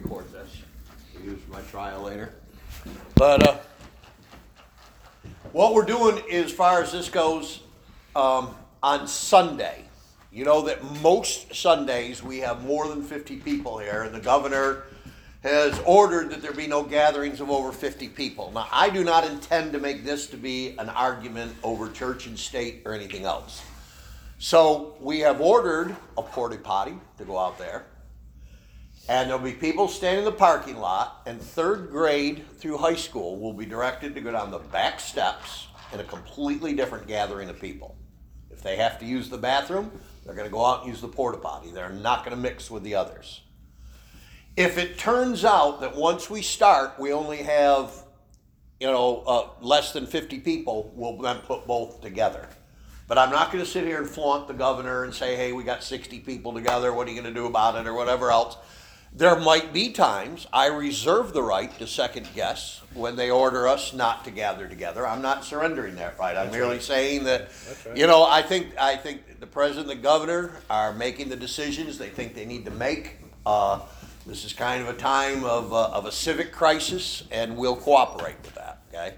record this to use for my trial later. But what we're doing as far as this goes, on Sunday, you know that most Sundays we have more than 50 people here, and the governor has ordered that there be no gatherings of over 50 people. Now, I do not intend to make this to be an argument over church and state or anything else. So we have ordered a porta potty to go out there, and there'll be people standing in the parking lot, and third grade through high school will be directed to go down the back steps in a completely different gathering of people. If they have to use the bathroom, they're going to go out and use the porta potty. They're not going to mix with the others. If it turns out that once we start, we only have, less than 50 people, we'll then put both together. But I'm not going to sit here and flaunt the governor and say, hey, we got 60 people together, what are you going to do about it, or whatever else. There might be times I reserve the right to second guess when they order us not to gather together. I'm not surrendering that right. I'm merely saying that, I think the president and the governor are making the decisions they think they need to make. This is kind of a time of a civic crisis, and we'll cooperate with that, okay?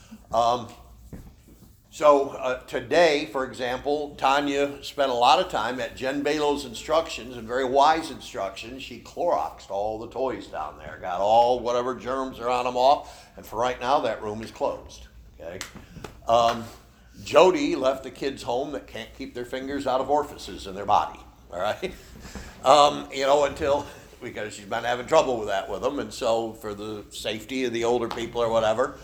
So today, for example, Tanya spent a lot of time at Jen Balo's instructions, and very wise instructions. She Cloroxed all the toys down there, got all whatever germs are on them off, and for right now, that room is closed, okay? Jody left the kids home that can't keep their fingers out of orifices in their body, all right? Because she's been having trouble with that with them, and so for the safety of the older people or whatever,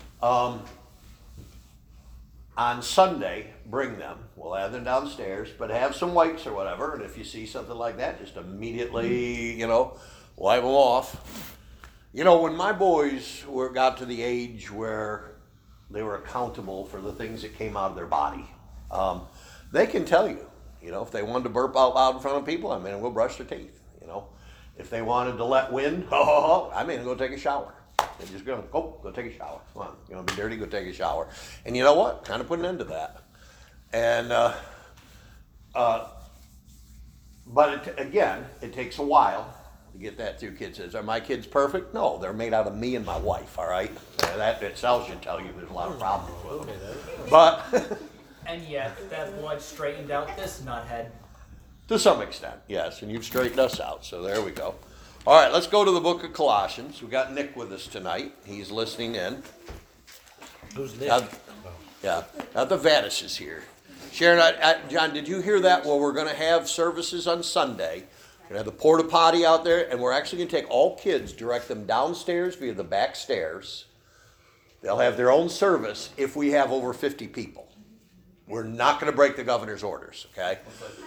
on Sunday, bring them. We'll have them downstairs, but have some wipes or whatever, and if you see something like that, just immediately, wipe them off. When my boys got to the age where they were accountable for the things that came out of their body, they can tell you, if they wanted to burp out loud in front of people, we'll brush their teeth, If they wanted to let wind, go take a shower. They're just going to go take a shower. Come on, you want to be dirty, go take a shower. And you know what? Kind of put an end to that. And, but it takes a while to get that through. Kids says, are my kids perfect? No, they're made out of me and my wife, all right? And that itself should tell you there's a lot of problems with them. But and yet, that blood straightened out this nuthead. To some extent, yes, and you've straightened us out, so there we go. All right, let's go to the book of Colossians. We got Nick with us tonight. He's listening in. Who's Nick? Now the Vatis is here. Sharon, John, did you hear that? Well, we're going to have services on Sunday. We're going to have the porta potty out there, and we're actually going to take all kids, direct them downstairs via the back stairs. They'll have their own service if we have over 50 people. We're not going to break the governor's orders, okay?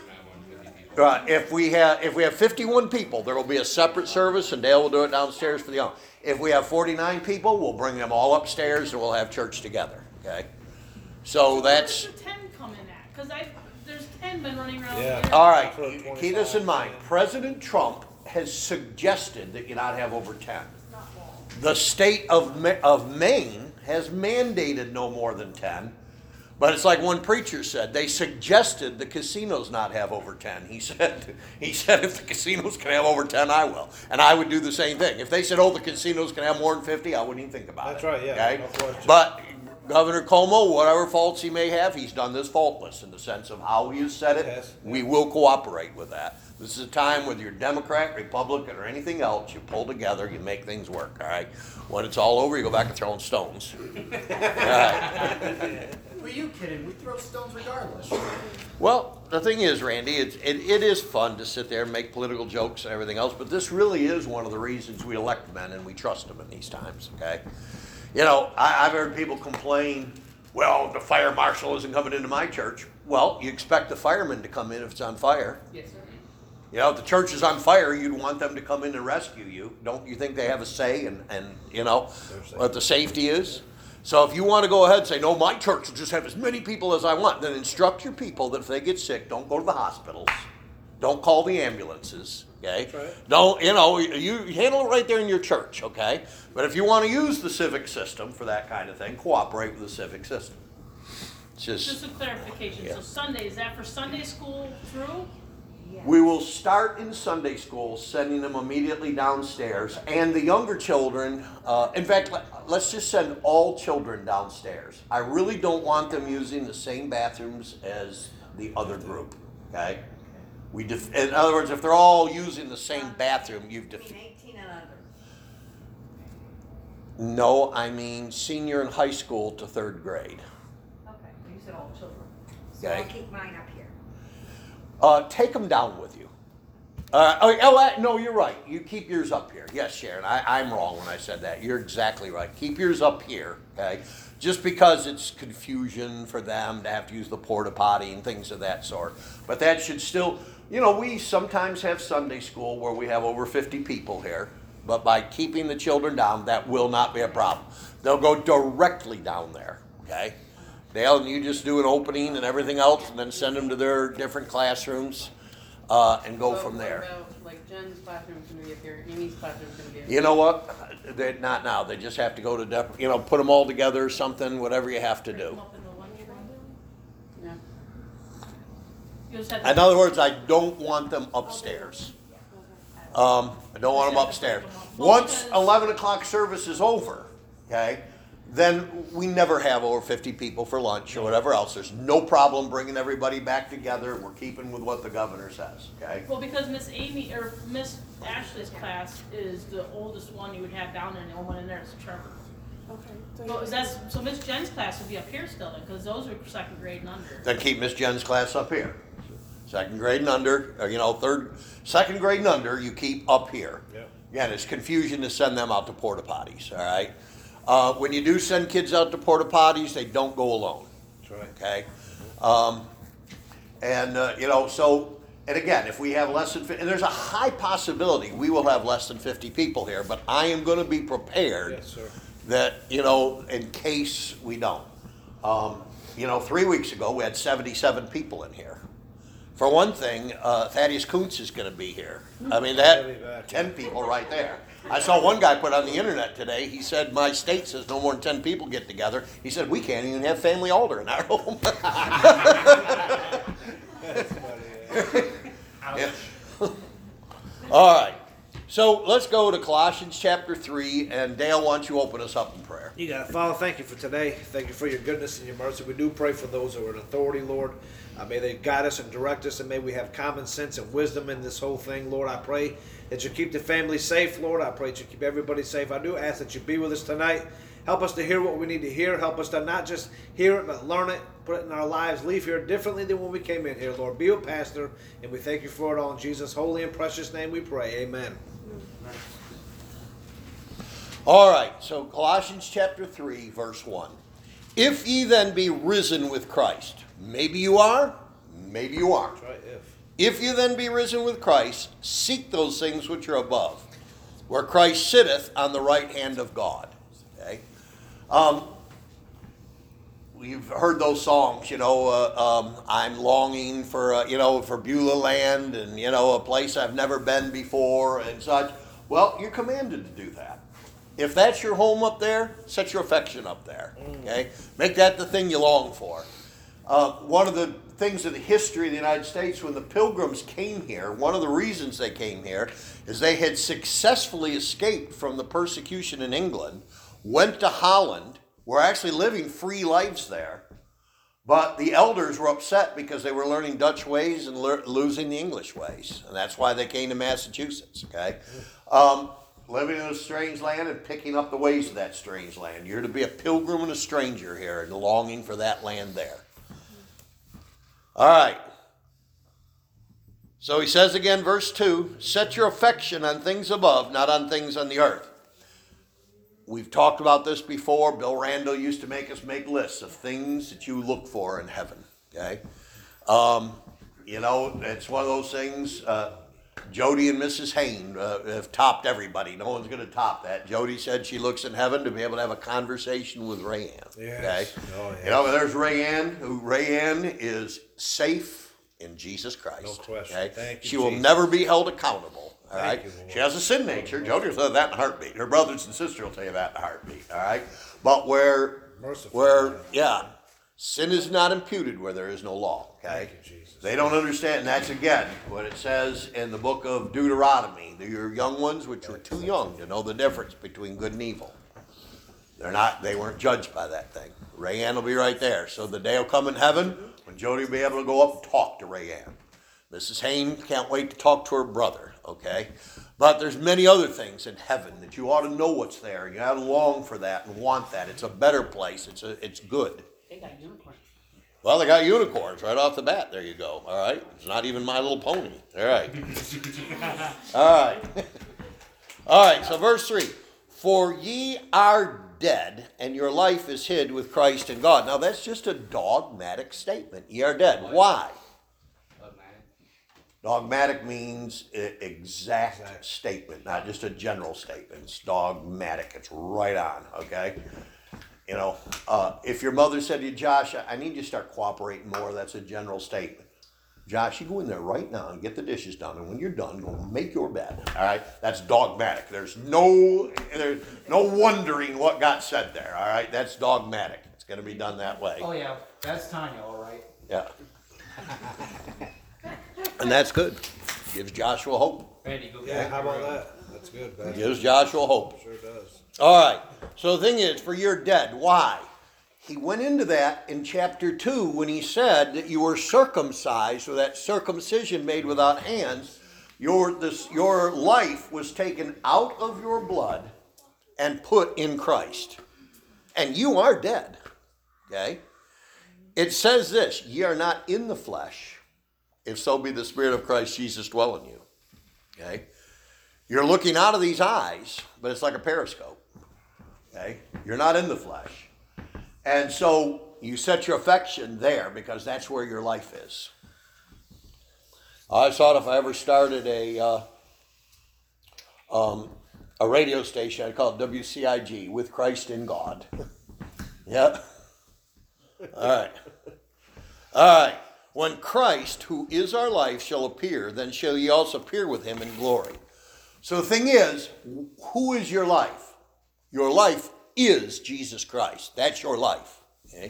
If we have 51 people, there will be a separate service, and Dale will do it downstairs for the young. If we have 49 people, we'll bring them all upstairs, and we'll have church together. Okay, so that's. Where's the 10 coming at? Because there's 10 been running around. Yeah. Here. All right, keep this in mind. President Trump has suggested that you not have over 10. The state of Maine has mandated no more than 10. But it's like one preacher said, they suggested the casinos not have over 10. He said, if the casinos can have over 10, I will. And I would do the same thing. If they said, the casinos can have more than 50, I wouldn't even think about That's it. right, yeah. Okay? No question. But Governor Cuomo, whatever faults he may have, he's done this faultless in the sense of how he has said it. Yes. We will cooperate with that. This is a time whether you're Democrat, Republican, or anything else, you pull together, you make things work, all right? When it's all over, you go back to throwing stones. All right. Who are you kidding? We throw stones regardless. Well, the thing is, Randy, it is fun to sit there and make political jokes and everything else, but this really is one of the reasons we elect men and we trust them in these times, okay? I've heard people complain, well, the fire marshal isn't coming into my church. Well, you expect the firemen to come in if it's on fire. Yes, sir. If the church is on fire, you'd want them to come in and rescue you. Don't you think they have a say in what the safety is? So if you want to go ahead and say, no, my church will just have as many people as I want, then instruct your people that if they get sick, don't go to the hospitals. Don't call the ambulances, okay? That's right. Don't, you handle it right there in your church, okay? But if you want to use the civic system for that kind of thing, cooperate with the civic system. It's Just a clarification. Yeah. So Sunday, is that for Sunday school through? We will start in Sunday school, sending them immediately downstairs, and the younger children, in fact, let's just send all children downstairs. I really don't want them using the same bathrooms as the other group, okay? In other words, if they're all using the same bathroom, you've Between 18 and under. No, I mean senior in high school to third grade. Okay, you said all children. So Okay. I'll keep mine up here. Take them down with you. No, you're right. You keep yours up here. Yes, Sharon, I'm wrong when I said that. You're exactly right. Keep yours up here, okay? Just because it's confusion for them to have to use the porta potty and things of that sort. But that should still, we sometimes have Sunday school where we have over 50 people here. But by keeping the children down, that will not be a problem. They'll go directly down there, okay? Dale, you just do an opening and everything else, and then send them to their different classrooms, and go from there. What about, like, Jen's classroom's gonna be up here, Amy's classroom's gonna be up here. You know what? Not now. They just have to go to, put them all together or something, whatever you have to Break them do. up in the lunchroom. Yeah. You just have to- In other words, I don't want them upstairs. I don't want them upstairs. Once 11 o'clock service is over, okay, then we never have over 50 people for lunch or whatever else. There's no problem bringing everybody back together. We're keeping with what the governor says, okay? Well, because Miss Amy, or Miss Ashley's class is the oldest one you would have down there, and the only one in there is Trevor. Okay. Well, so Miss Jen's class would be up here still then, because those are second grade and under. Then keep Miss Jen's class up here. Second grade and under, second grade and under, you keep up here. Yeah. Again, it's confusion to send them out to porta potties, all right? When you do send kids out to porta potties, they don't go alone, That's right. okay? And again, if we have less than 50, and there's a high possibility we will have less than 50 people here, but I am gonna be prepared Yes, sir. that, in case we don't. 3 weeks ago, we had 77 people in here. For one thing, Thaddeus Kuntz is going to be here. I mean, He'll be back. 10 people right there. I saw one guy put on the internet today, he said, my state says no more than 10 people get together. He said, we can't even have family altar in our home. Yeah. All right. So let's go to Colossians chapter 3, and Dale, why don't you open us up in prayer? You got it. Father, thank you for today. Thank you for your goodness and your mercy. We do pray for those who are in authority, Lord. May they guide us and direct us, and may we have common sense and wisdom in this whole thing, Lord. I pray that you keep the family safe, Lord. I pray that you keep everybody safe. I do ask that you be with us tonight. Help us to hear what we need to hear. Help us to not just hear it, but learn it, put it in our lives, leave here differently than when we came in here, Lord. Be a pastor, and we thank you for it all. In Jesus' holy and precious name we pray. Amen. All right, so Colossians chapter 3, verse 1. If ye then be risen with Christ, maybe you are, maybe you aren't. That's right, If you then be risen with Christ, seek those things which are above, where Christ sitteth on the right hand of God. Okay? We've heard those songs, I'm longing for, for Beulah land and, a place I've never been before and such. Well, you're commanded to do that. If that's your home up there, set your affection up there, okay? Make that the thing you long for. One of the things of the history of the United States, when the Pilgrims came here, one of the reasons they came here is they had successfully escaped from the persecution in England, went to Holland, were actually living free lives there, but the elders were upset because they were learning Dutch ways and losing the English ways, and that's why they came to Massachusetts, okay? Living in a strange land and picking up the ways of that strange land. You're to be a pilgrim and a stranger here and longing for that land there. All right. So he says again, verse 2, set your affection on things above, not on things on the earth. We've talked about this before. Bill Randall used to make us make lists of things that you look for in heaven. Okay? It's one of those things. Jody and Mrs. Hain have topped everybody. No one's going to top that. Jody said she looks in heaven to be able to have a conversation with Rayanne. Yes. Okay? Oh, yes. There's Rayanne, Rayanne is safe in Jesus Christ. No question. Okay? Thank you, She will Jesus. never be held accountable. All Thank right? you, Lord. She has a sin nature. Jody will tell you that in a heartbeat. Her brothers and sister will tell you that in a heartbeat. All right? But Merciful. Sin is not imputed where there is no law. Okay? Thank you, Jesus. They don't understand. And that's again what it says in the book of Deuteronomy. Your young ones, which were too young to know the difference between good and evil. They weren't judged by that thing. Rayanne will be right there. So the day will come in heaven when Jody will be able to go up and talk to Rayanne. Mrs. Haynes can't wait to talk to her brother, okay? But there's many other things in heaven that you ought to know what's there. You ought to long for that and want that. It's a better place. It's good. They got unicorns. Well, they got unicorns right off the bat. There you go. All right. It's not even My Little Pony. All right. All right. All right. So verse 3. For ye are dead, and your life is hid with Christ in God. Now, that's just a dogmatic statement. Ye are dead. Why? Dogmatic means exact statement, not just a general statement. It's dogmatic. It's right on, okay? You know, if your mother said to you, Josh, I need you to start cooperating more, that's a general statement. Josh, you go in there right now and get the dishes done, and when you're done, go make your bed, all right? That's dogmatic. There's no wondering what got said there, all right? That's dogmatic. It's going to be done that way. Oh yeah, that's Tanya, all right. Yeah. And that's good. Gives Joshua hope. Randy, go Yeah, back. how about that? That's good, man. Gives Joshua hope. Sure does. All right. So the thing is, for you're dead. Why? He went into that in chapter 2 when he said that you were circumcised, or that circumcision made without hands. Your life was taken out of your blood and put in Christ. And you are dead. Okay? It says this, ye are not in the flesh, if so be the Spirit of Christ Jesus dwell in you. Okay? You're looking out of these eyes, but it's like a periscope. Okay? You're not in the flesh. And so you set your affection there because that's where your life is. I thought if I ever started a radio station, I'd call it WCIG, With Christ in God. Yeah. All right. All right. When Christ, who is our life, shall appear, then shall ye also appear with him in glory. So the thing is, who is your life? Your life is Jesus Christ. That's your life. Okay?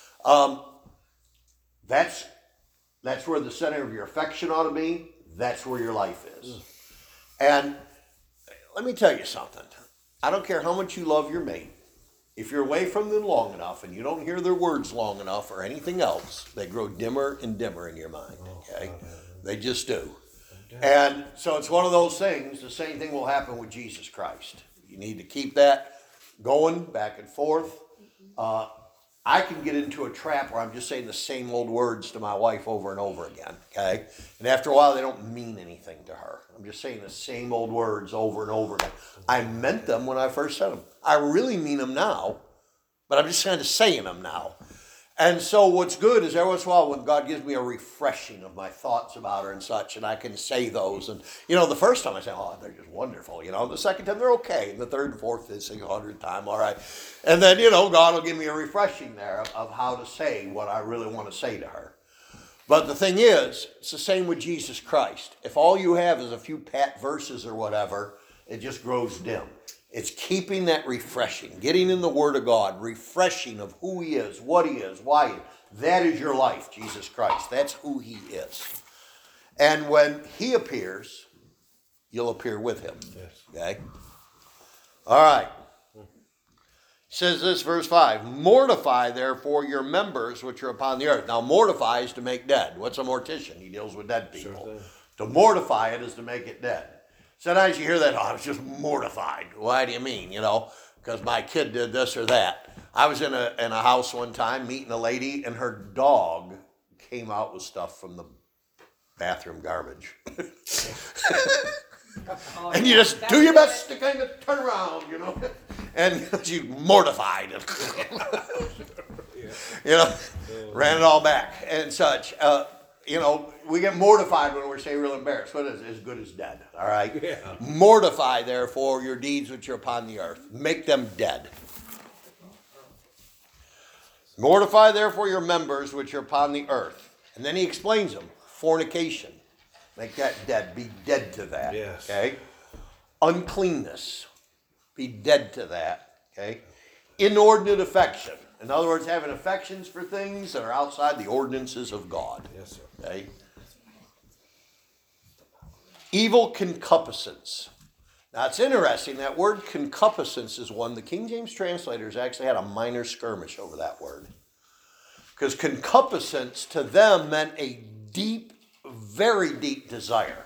That's where the center of your affection ought to be. That's where your life is. And let me tell you something. I don't care how much you love your mate. If you're away from them long enough and you don't hear their words long enough or anything else, they grow dimmer and dimmer in your mind. Okay? They just do. And so it's one of those things. The same thing will happen with Jesus Christ. You need to keep that going back and forth. I can get into a trap where I'm just saying the same old words to my wife over and over again, okay? And after a while, they don't mean anything to her. I'm just saying the same old words over and over again. I meant them when I first said them. I really mean them now, but I'm just kind of saying them now. And so what's good is every once in a while when God gives me a refreshing of my thoughts about her and such, and I can say those. And, the first time I say, oh, they're just wonderful. The second time, they're okay. And the third and fourth, fifth, 100th time, all right. And then, God will give me a refreshing there of how to say what I really want to say to her. But the thing is, it's the same with Jesus Christ. If all you have is a few pat verses or whatever, it just grows dim. It's keeping that refreshing, getting in the Word of God, refreshing of who He is, what He is, why He is. That is your life, Jesus Christ. That's who He is. And when He appears, you'll appear with Him. Yes. Okay? All right. It says this, verse 5, mortify therefore your members which are upon the earth. Now, mortify is to make dead. What's a mortician? He deals with dead people. Sure thing. To mortify it is to make it dead. Sometimes you hear that, I was just mortified. Why do you mean? Because my kid did this or that. I was in a house one time meeting a lady, and her dog came out with stuff from the bathroom garbage. And you just do your best to kind of turn around, and she's mortified. Ran it all back and such. We get mortified when we're, say, real embarrassed. What is it? As good as dead, all right? Yeah. Mortify, therefore, your deeds which are upon the earth. Make them dead. Mortify, therefore, your members which are upon the earth. And then he explains them. Fornication. Make that dead. Be dead to that. Yes. Okay? Uncleanness. Be dead to that. Okay? Inordinate affection. In other words, having affections for things that are outside the ordinances of God. Yes, sir. Okay? Evil concupiscence. Now it's interesting, that word concupiscence is one, the King James translators actually had a minor skirmish over that word. Because concupiscence to them meant a deep, very deep desire.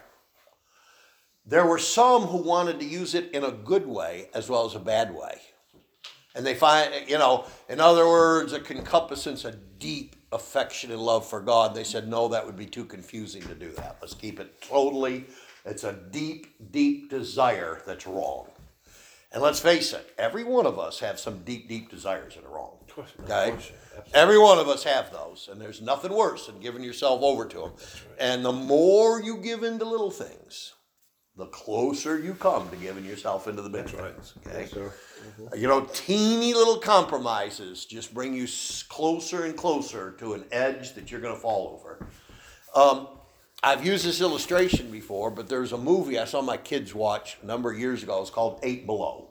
There were some who wanted to use it in a good way as well as a bad way. And they find, in other words, a concupiscence, a deep affection and love for God. They said, no, that would be too confusing to do that. Let's keep it totally, it's a deep, deep desire that's wrong. And let's face it, every one of us have some deep, deep desires that are wrong. Okay? Every one of us have those, and there's nothing worse than giving yourself over to them. And the more you give into little things, the closer you come to giving yourself into the big things. Okay? Yes, sir. Teeny little compromises just bring you closer and closer to an edge that you're going to fall over. I've used this illustration before, but there's a movie I saw my kids watch a number of years ago. It's called 8 Below.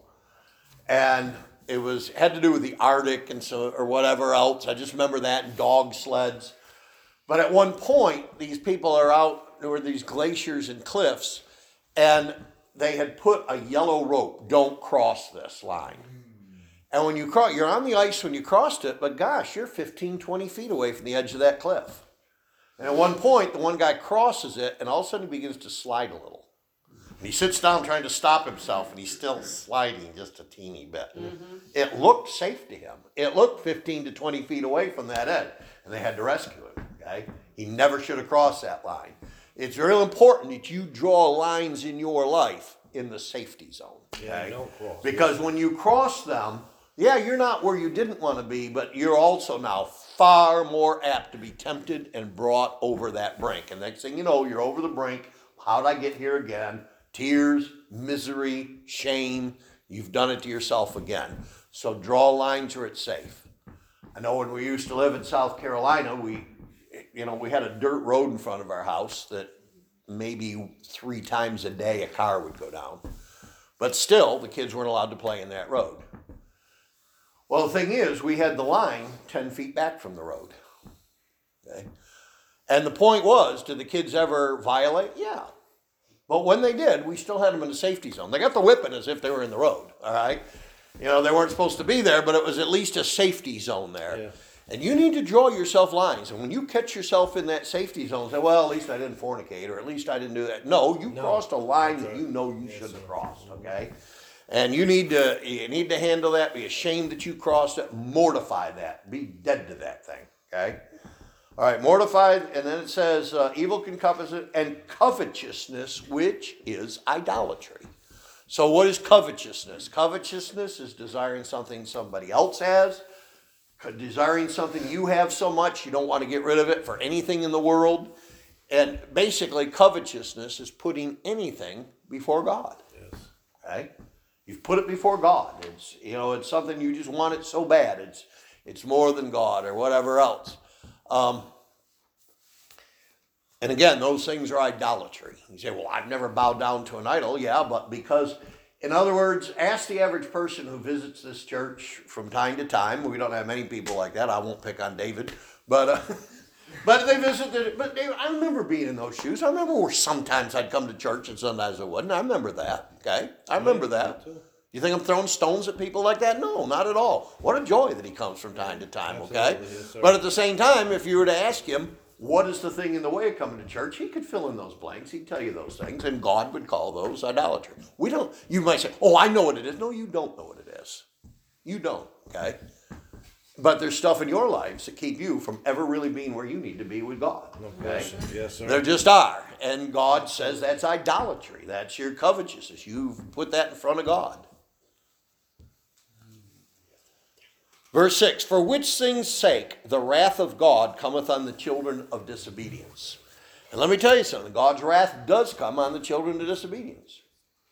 And it had to do with the Arctic and or whatever else. I just remember that, and dog sleds. But at one point, these people are out, there were these glaciers and cliffs, and they had put a yellow rope, don't cross this line. And when you cross, you're on the ice when you crossed it, but gosh, you're 15, 20 feet away from the edge of that cliff. And at one point, the one guy crosses it, and all of a sudden he begins to slide a little. And he sits down trying to stop himself, and he's still sliding just a teeny bit. Mm-hmm. It looked safe to him. It looked 15 to 20 feet away from that edge, and they had to rescue him. Okay? He never should have crossed that line. It's real important that you draw lines in your life in the safety zone. Okay? Yeah, don't cross. Because when you cross them, yeah, you're not where you didn't want to be, but you're also now far more apt to be tempted and brought over that brink. And next thing you know, you're over the brink. How'd I get here again? Tears, misery, shame. You've done it to yourself again. So draw lines where it's safe. I know when we used to live in South Carolina, we had a dirt road in front of our house that maybe 3 times a day a car would go down. But still, the kids weren't allowed to play in that road. Well, the thing is, we had the line 10 feet back from the road. Okay? And the point was, did the kids ever violate? Yeah. But when they did, we still had them in a safety zone. They got the whipping as if they were in the road, all right? They weren't supposed to be there, but it was at least a safety zone there. Yeah. And you need to draw yourself lines. And when you catch yourself in that safety zone, say, well, at least I didn't fornicate, or at least I didn't do that. No, you crossed a line that you know you shouldn't have crossed, okay? And you need to handle that, be ashamed that you crossed it, mortify that, be dead to that thing, okay? All right, mortified, and then it says evil concupiscence and covetousness, which is idolatry. So what is covetousness? Covetousness is desiring something somebody else has, desiring something you have so much you don't want to get rid of it for anything in the world. And basically, covetousness is putting anything before God. Yes. Okay? You've put it before God. It's something you just want it so bad. It's more than God or whatever else. And again, those things are idolatry. You say, well, I've never bowed down to an idol. Yeah, but because, in other words, ask the average person who visits this church from time to time. We don't have many people like that. I won't pick on David. But they visit. But David, I remember being in those shoes. I remember where sometimes I'd come to church and sometimes I wouldn't. I remember that. Okay? I remember that. You think I'm throwing stones at people like that? No, not at all. What a joy that he comes from time to time, okay? Yes, but at the same time, if you were to ask him, what is the thing in the way of coming to church? He could fill in those blanks. He'd tell you those things, and God would call those idolatry. You might say, oh, I know what it is. No, you don't know what it is. You don't, okay? But there's stuff in your lives that keep you from ever really being where you need to be with God, okay? Yes, sir. There just are. And God says that's idolatry. That's your covetousness. You've put that in front of God. Verse 6, for which things' sake the wrath of God cometh on the children of disobedience. And let me tell you something, God's wrath does come on the children of disobedience.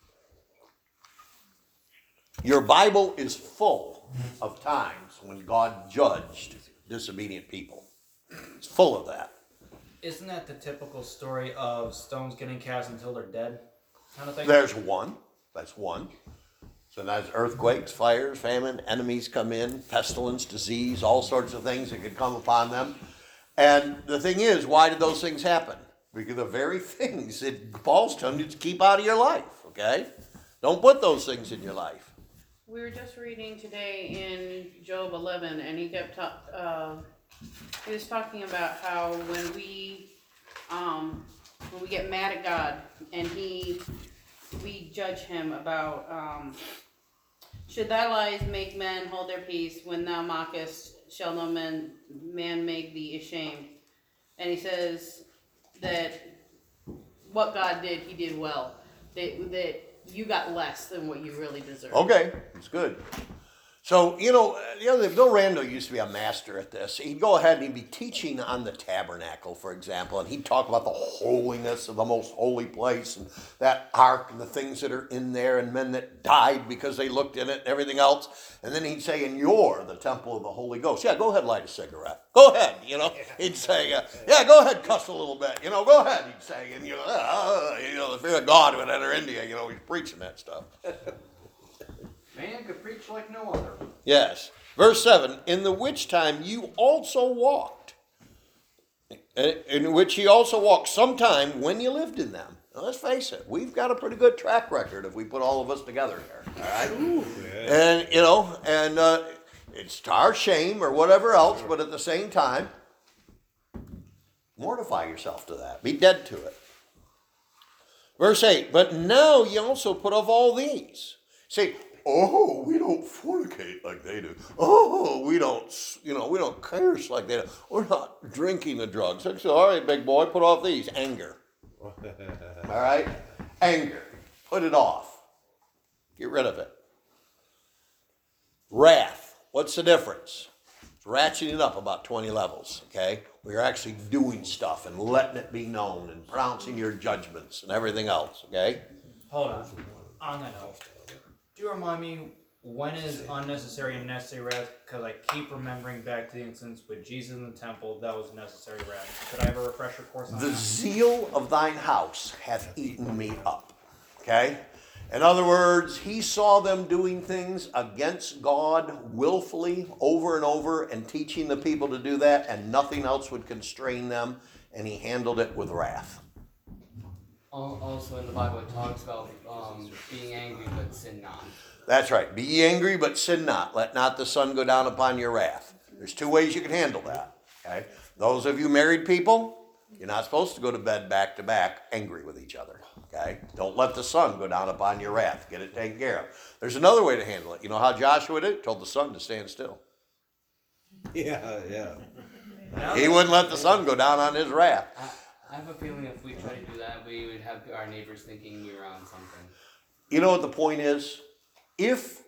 Your Bible is full of times when God judged disobedient people. It's full of that. Isn't that the typical story of stones getting cast until they're dead kind of thing? There's one. That's one. So that's earthquakes, fires, famine, enemies come in, pestilence, disease, all sorts of things that could come upon them. And the thing is, why did those things happen? Because the very things that Paul's telling you to keep out of your life, okay? Don't put those things in your life. We were just reading today in Job 11, and he kept he was talking about how when we get mad at God and we judge him about should thy lies make men hold their peace? When thou mockest, shall no man make thee ashamed? And he says that what God did, he did well. That you got less than what you really deserve. Okay, it's good. So, the other thing, Bill Randall used to be a master at this. He'd go ahead and he'd be teaching on the tabernacle, for example, and he'd talk about the holiness of the most holy place and that ark and the things that are in there and men that died because they looked in it and everything else. And then he'd say, and you're the temple of the Holy Ghost. Yeah, go ahead, light a cigarette. Go ahead, He'd say, yeah, go ahead, cuss a little bit. Go ahead, he'd say. And, the fear of God would enter into you. He's preaching that stuff. Man could preach like no other. Yes. Verse 7, in the which time you also walked, in which he also walked sometime when you lived in them. Now, let's face it, we've got a pretty good track record if we put all of us together here. All right? Ooh, yeah. And, it's to our shame or whatever else, but at the same time, mortify yourself to that. Be dead to it. Verse 8, but now you also put off all these. See, oh, we don't fornicate like they do. Oh, we don't curse like they do. We're not drinking the drugs. So, all right, big boy, put off these. Anger. All right? Anger. Put it off. Get rid of it. Wrath. What's the difference? It's ratcheting it up about 20 levels, okay? We're actually doing stuff and letting it be known and pronouncing your judgments and everything else, okay? Hold on that note, do you remind me when is unnecessary and necessary wrath? Because I keep remembering back to the instance with Jesus in the temple, that was necessary wrath. Could I have a refresher course on The that? zeal of thine house hath eaten me up, okay? In other words, he saw them doing things against God willfully over and over and teaching the people to do that, and nothing else would constrain them, and he handled it with wrath. Also in the Bible it talks about being angry but sin not. That's right. Be ye angry, but sin not. Let not the sun go down upon your wrath. There's two ways you can handle that. Okay? Those of you married people, you're not supposed to go to bed back to back angry with each other. Okay? Don't let the sun go down upon your wrath. Get it taken care of. There's another way to handle it. You know how Joshua did? Told the sun to stand still. Yeah. He wouldn't let the sun go down on his wrath. I have a feeling if we try to do that, we would have our neighbors thinking we were on something. You know what the point is? If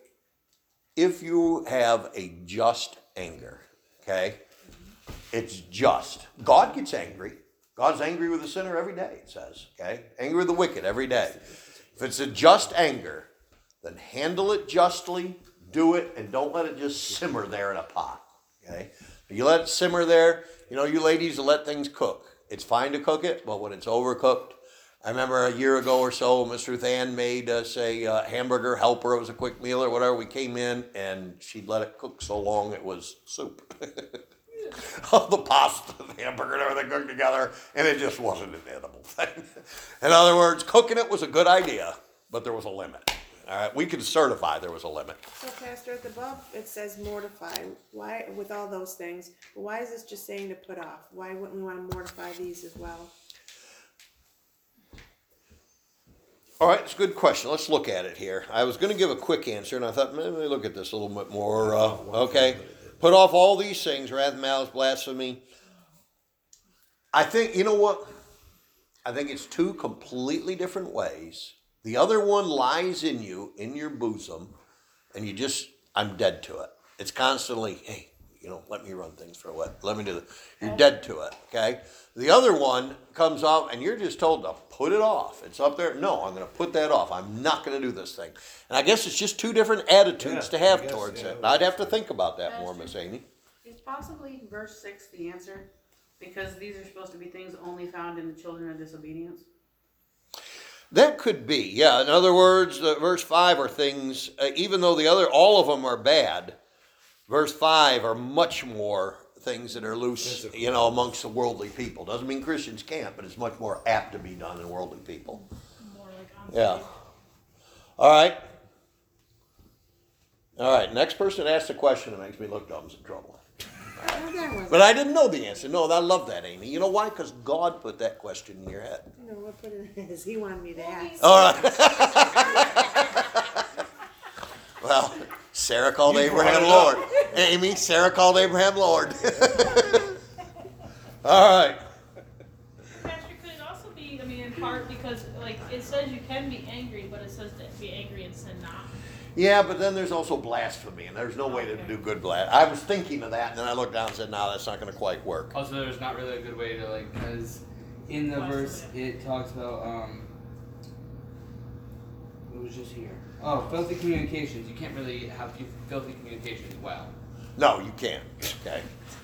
you have a just anger, okay, it's just. God gets angry. God's angry with the sinner every day, it says, okay? Angry with the wicked every day. If it's a just anger, then handle it justly, do it, and don't let it just simmer there in a pot, okay? If you let it simmer there, you ladies will let things cook. It's fine to cook it, but when it's overcooked, I remember a year ago or so, Miss Ruth Ann made us a hamburger helper. It was a quick meal or whatever. We came in, and she'd let it cook so long it was soup. All the pasta, the hamburger, and everything cooked together, and it just wasn't an edible thing. In other words, cooking it was a good idea, but there was a limit. All right, we could certify there was a limit. So, Pastor, at the above it says mortify. Why, with all those things, why is this just saying to put off? Why wouldn't we want to mortify these as well? All right, it's a good question. Let's look at it here. I was going to give a quick answer, and I thought, maybe let me look at this a little bit more. Okay. Put off all these things, wrath, malice, blasphemy. I think, you know what? I think it's two completely different ways. The other one lies in you, in your bosom, and I'm dead to it. It's constantly, hey, let me run things for a while. Let me do that. You're dead to it, okay? The other one comes up, and you're just told to put it off. It's up there. No, I'm going to put that off. I'm not going to do this thing. And I guess it's just two different attitudes to have towards it. I'd have to think about that more, Miss Amy. Is possibly verse 6 the answer? Because these are supposed to be things only found in the children of disobedience? That could be, yeah. In other words, verse 5 are things, even though all of them are bad, verse 5 are much more things that are loose, amongst the worldly people. Doesn't mean Christians can't, but it's much more apt to be done in worldly people. More like Yeah. All right. All right. Next person asks a question that makes me look dumb is in trouble. Oh, that was, But I didn't know the answer. No, I love that, Amy. You know why? Because God put that question in your head. no, what put it is he wanted me to ask. All right. Well, Sarah called Abraham Lord. Amy, Sarah called Abraham Lord. All right. Pastor, could it also be, I mean, in part because, like, it says you can be angry, but it says to be angry and sin not. Yeah, but then there's also blasphemy, and there's no way to do good blasphemy. I was thinking of that, and then I looked down and said, no, that's not going to quite work. Also, there's not really a good way to because in the verse it talks about it was just here. Oh, filthy communications. You can't really have filthy communications well. No, you can't. Okay.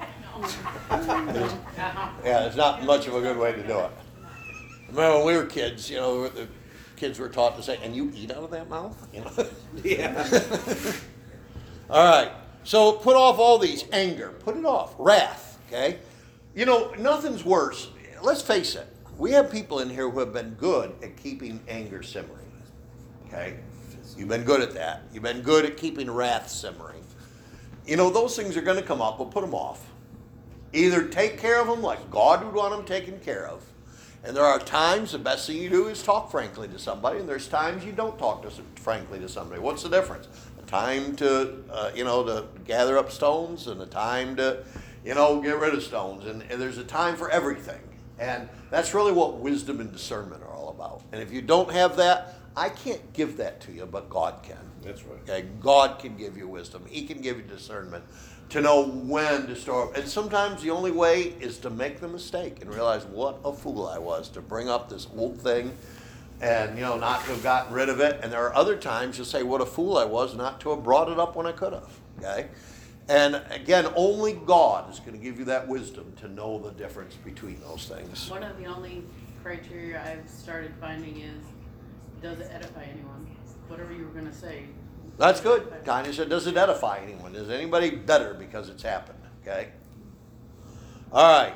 Yeah, it's not much of a good way to do it. Remember when we were kids, the kids were taught to say, and you eat out of that mouth? Yeah. All right. So put off all these. Anger. Put it off. Wrath. Okay? Nothing's worse. Let's face it. We have people in here who have been good at keeping anger simmering. Okay? You've been good at that. You've been good at keeping wrath simmering. Those things are going to come up. We'll put them off. Either take care of them like God would want them taken care of. And there are times the best thing you do is talk frankly to somebody, and there's times you don't talk frankly to somebody. What's the difference? A time to, to gather up stones, and a time to, get rid of stones. And there's a time for everything. And that's really what wisdom and discernment are all about. And if you don't have that, I can't give that to you, but God can. That's right. Okay? God can give you wisdom. He can give you discernment to know when to store up. And sometimes the only way is to make the mistake and realize what a fool I was to bring up this old thing and, not to have gotten rid of it. And there are other times you'll say what a fool I was not to have brought it up when I could have. Okay? And again, only God is going to give you that wisdom to know the difference between those things. One of the only criteria I've started finding is, does it edify anyone? Whatever you were gonna say. That's good. Tanya said, does it edify anyone? Is anybody better because it's happened? Okay? All right.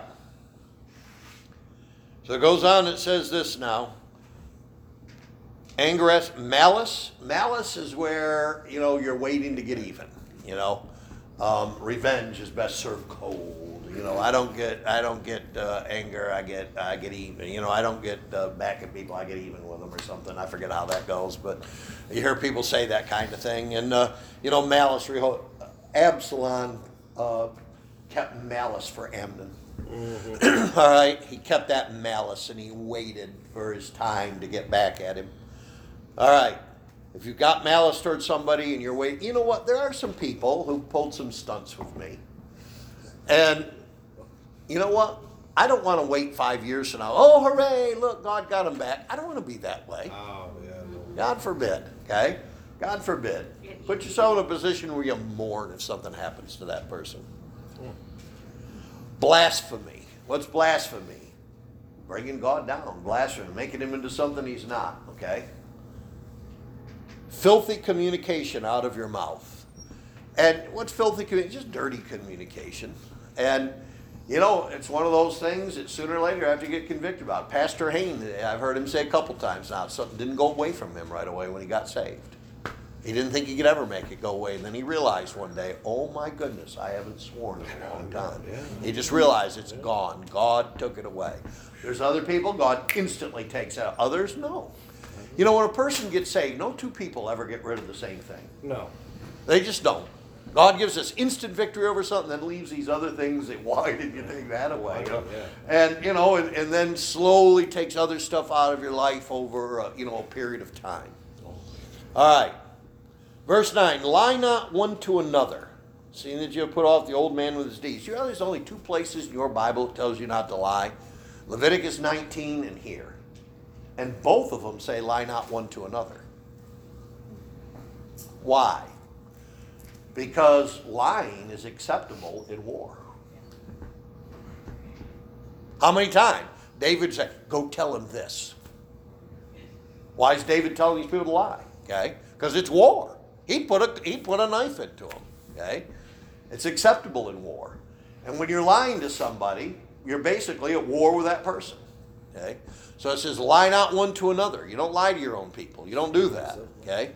So it goes on, it says this now. Anger, malice. Malice is where, you're waiting to get even. Revenge is best served cold. I don't get anger. I get even. I don't get back at people. I get even with them or something. I forget how that goes, but you hear people say that kind of thing. And malice. Absalom kept malice for Amnon. Mm-hmm. All right, he kept that malice and he waited for his time to get back at him. All right. If you've got malice towards somebody and you're waiting, you know what? There are some people who pulled some stunts with me. And you know what? I don't want to wait 5 years from now. Oh, hooray, look, God got him back. I don't want to be that way. Oh, yeah. God forbid, okay? God forbid. Put yourself in a position where you mourn if something happens to that person. Blasphemy. What's blasphemy? Bringing God down. Blasphemy. Making him into something he's not, okay? Filthy communication out of your mouth. And what's filthy communication? Just dirty communication. And, it's one of those things that sooner or later you have to get convicted about. Pastor Hain, I've heard him say a couple times now, something didn't go away from him right away when he got saved. He didn't think he could ever make it go away. And then he realized one day, oh my goodness, I haven't sworn in a long time. He just realized it's gone. God took it away. There's other people, God instantly takes it out. Others, no. When a person gets saved, no two people ever get rid of the same thing. No. They just don't. God gives us instant victory over something, then leaves these other things that, why did you take that away? Yeah. And, and then slowly takes other stuff out of your life over, a period of time. All right. Verse 9, lie not one to another, seeing that you have put off the old man with his deeds. You know there's only two places in your Bible that tells you not to lie. Leviticus 19 and here. And both of them say lie not one to another. Why? Because lying is acceptable in war. How many times? David said, go tell him this. Why is David telling these people to lie? Okay, because it's war. He put a knife into them. Okay, it's acceptable in war. And when you're lying to somebody, you're basically at war with that person. Okay, so it says lie not one to another. You don't lie to your own people. You don't do that. Okay.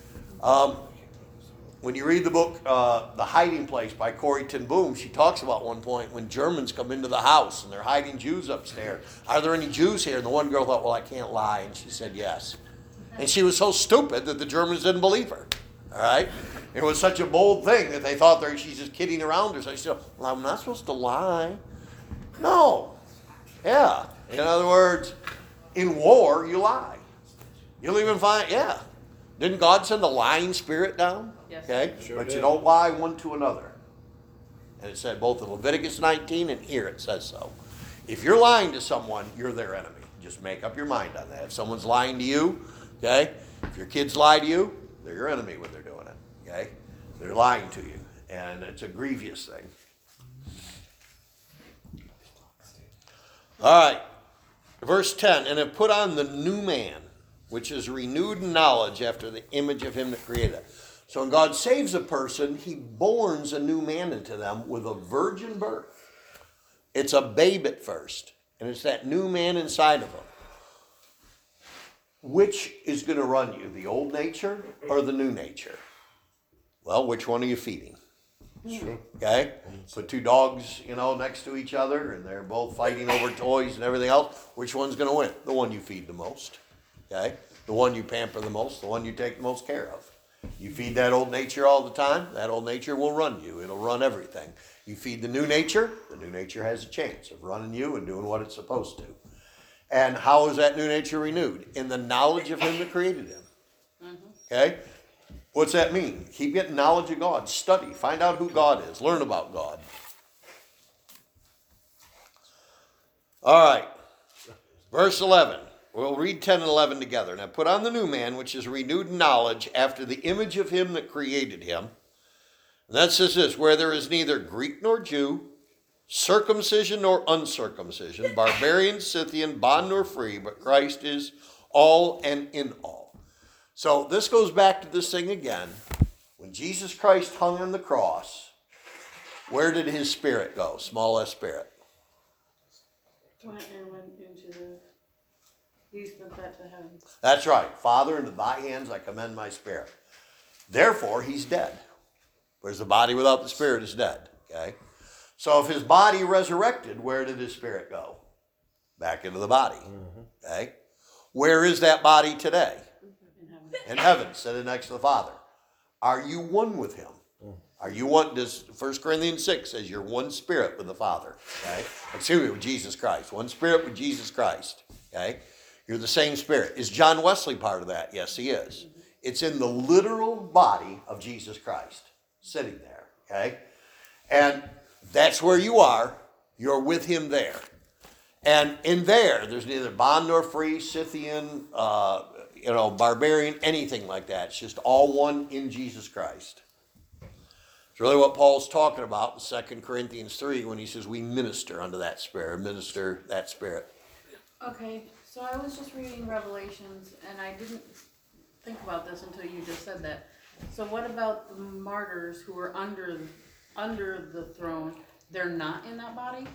When you read the book The Hiding Place by Corrie ten Boom, she talks about one point when Germans come into the house and they're hiding Jews upstairs. Are there any Jews here? And the one girl thought, well, I can't lie. And she said yes. And she was so stupid that the Germans didn't believe her. All right? It was such a bold thing that they thought she's just kidding around her. So she said, well, I'm not supposed to lie. No. Yeah. In other words, in war, you lie. You'll even find, yeah. Didn't God send a lying spirit down? Yes. Okay? Sure But did. you don't lie one to another. And it said both in Leviticus 19 and here it says so. If you're lying to someone, you're their enemy. Just make up your mind on that. If someone's lying to you, okay? If your kids lie to you, they're your enemy when they're doing it. Okay? They're lying to you. And it's a grievous thing. All right. Verse 10, and have put on the new man, which is renewed in knowledge after the image of him that created it. So when God saves a person, he borns a new man into them with a virgin birth. It's a babe at first, and it's that new man inside of them. Which is going to run you, the old nature or the new nature? Well, which one are you feeding? Sure. Okay? Put two dogs, next to each other, and they're both fighting over toys and everything else. Which one's going to win? The one you feed the most. Okay? The one you pamper the most, the one you take the most care of. You feed that old nature all the time, that old nature will run you. It'll run everything. You feed the new nature has a chance of running you and doing what it's supposed to. And how is that new nature renewed? In the knowledge of him that created him. Okay? What's that mean? Keep getting knowledge of God. Study. Find out who God is. Learn about God. All right. Verse 11. We'll read 10 and 11 together. Now put on the new man, which is renewed in knowledge after the image of him that created him. And that says this, where there is neither Greek nor Jew, circumcision nor uncircumcision, barbarian, Scythian, bond nor free, but Christ is all and in all. So this goes back to this thing again. When Jesus Christ hung on the cross, where did his spirit go? Small s spirit. Went into the. He sent that to heaven. That's right. Father, into thy hands I commend my spirit. Therefore, he's dead. Whereas the body without the spirit is dead. Okay? So if his body resurrected, where did his spirit go? Back into the body. Okay? Where is that body today? In heaven. In heaven, sitting next to the Father. Are you one with him? Are you one? Does 1 Corinthians 6 says you're one spirit with the Father. Okay? Excuse me, with Jesus Christ. One spirit with Jesus Christ. Okay? You're the same spirit. Is John Wesley part of that? Yes, he is. It's in the literal body of Jesus Christ, sitting there. Okay? And that's where you are. You're with him there. And in there's neither bond nor free, Scythian, barbarian, anything like that. It's just all one in Jesus Christ. It's really what Paul's talking about in 2 Corinthians 3 when he says we minister unto that spirit, minister that spirit. Okay, so I was just reading Revelations, and I didn't think about this until you just said that. So what about the martyrs who were under the throne? They're not in that body?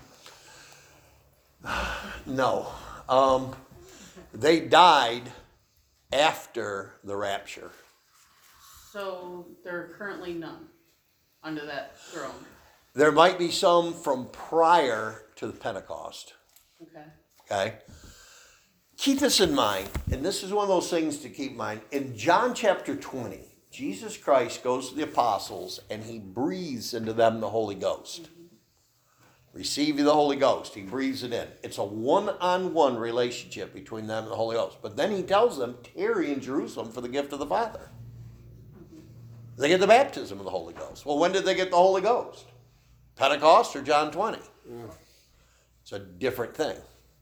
No. They died after the rapture. So there are currently none under that throne. There might be some from prior to the Pentecost. Okay. Okay? Keep this in mind, and this is one of those things to keep in mind. In John chapter 20, Jesus Christ goes to the apostles and he breathes into them the Holy Ghost. Receive you the Holy Ghost. He breathes it in. It's a one-on-one relationship between them and the Holy Ghost. But then he tells them, tarry in Jerusalem for the gift of the Father. They get the baptism of the Holy Ghost. Well, when did they get the Holy Ghost? Pentecost or John 20? It's a different thing.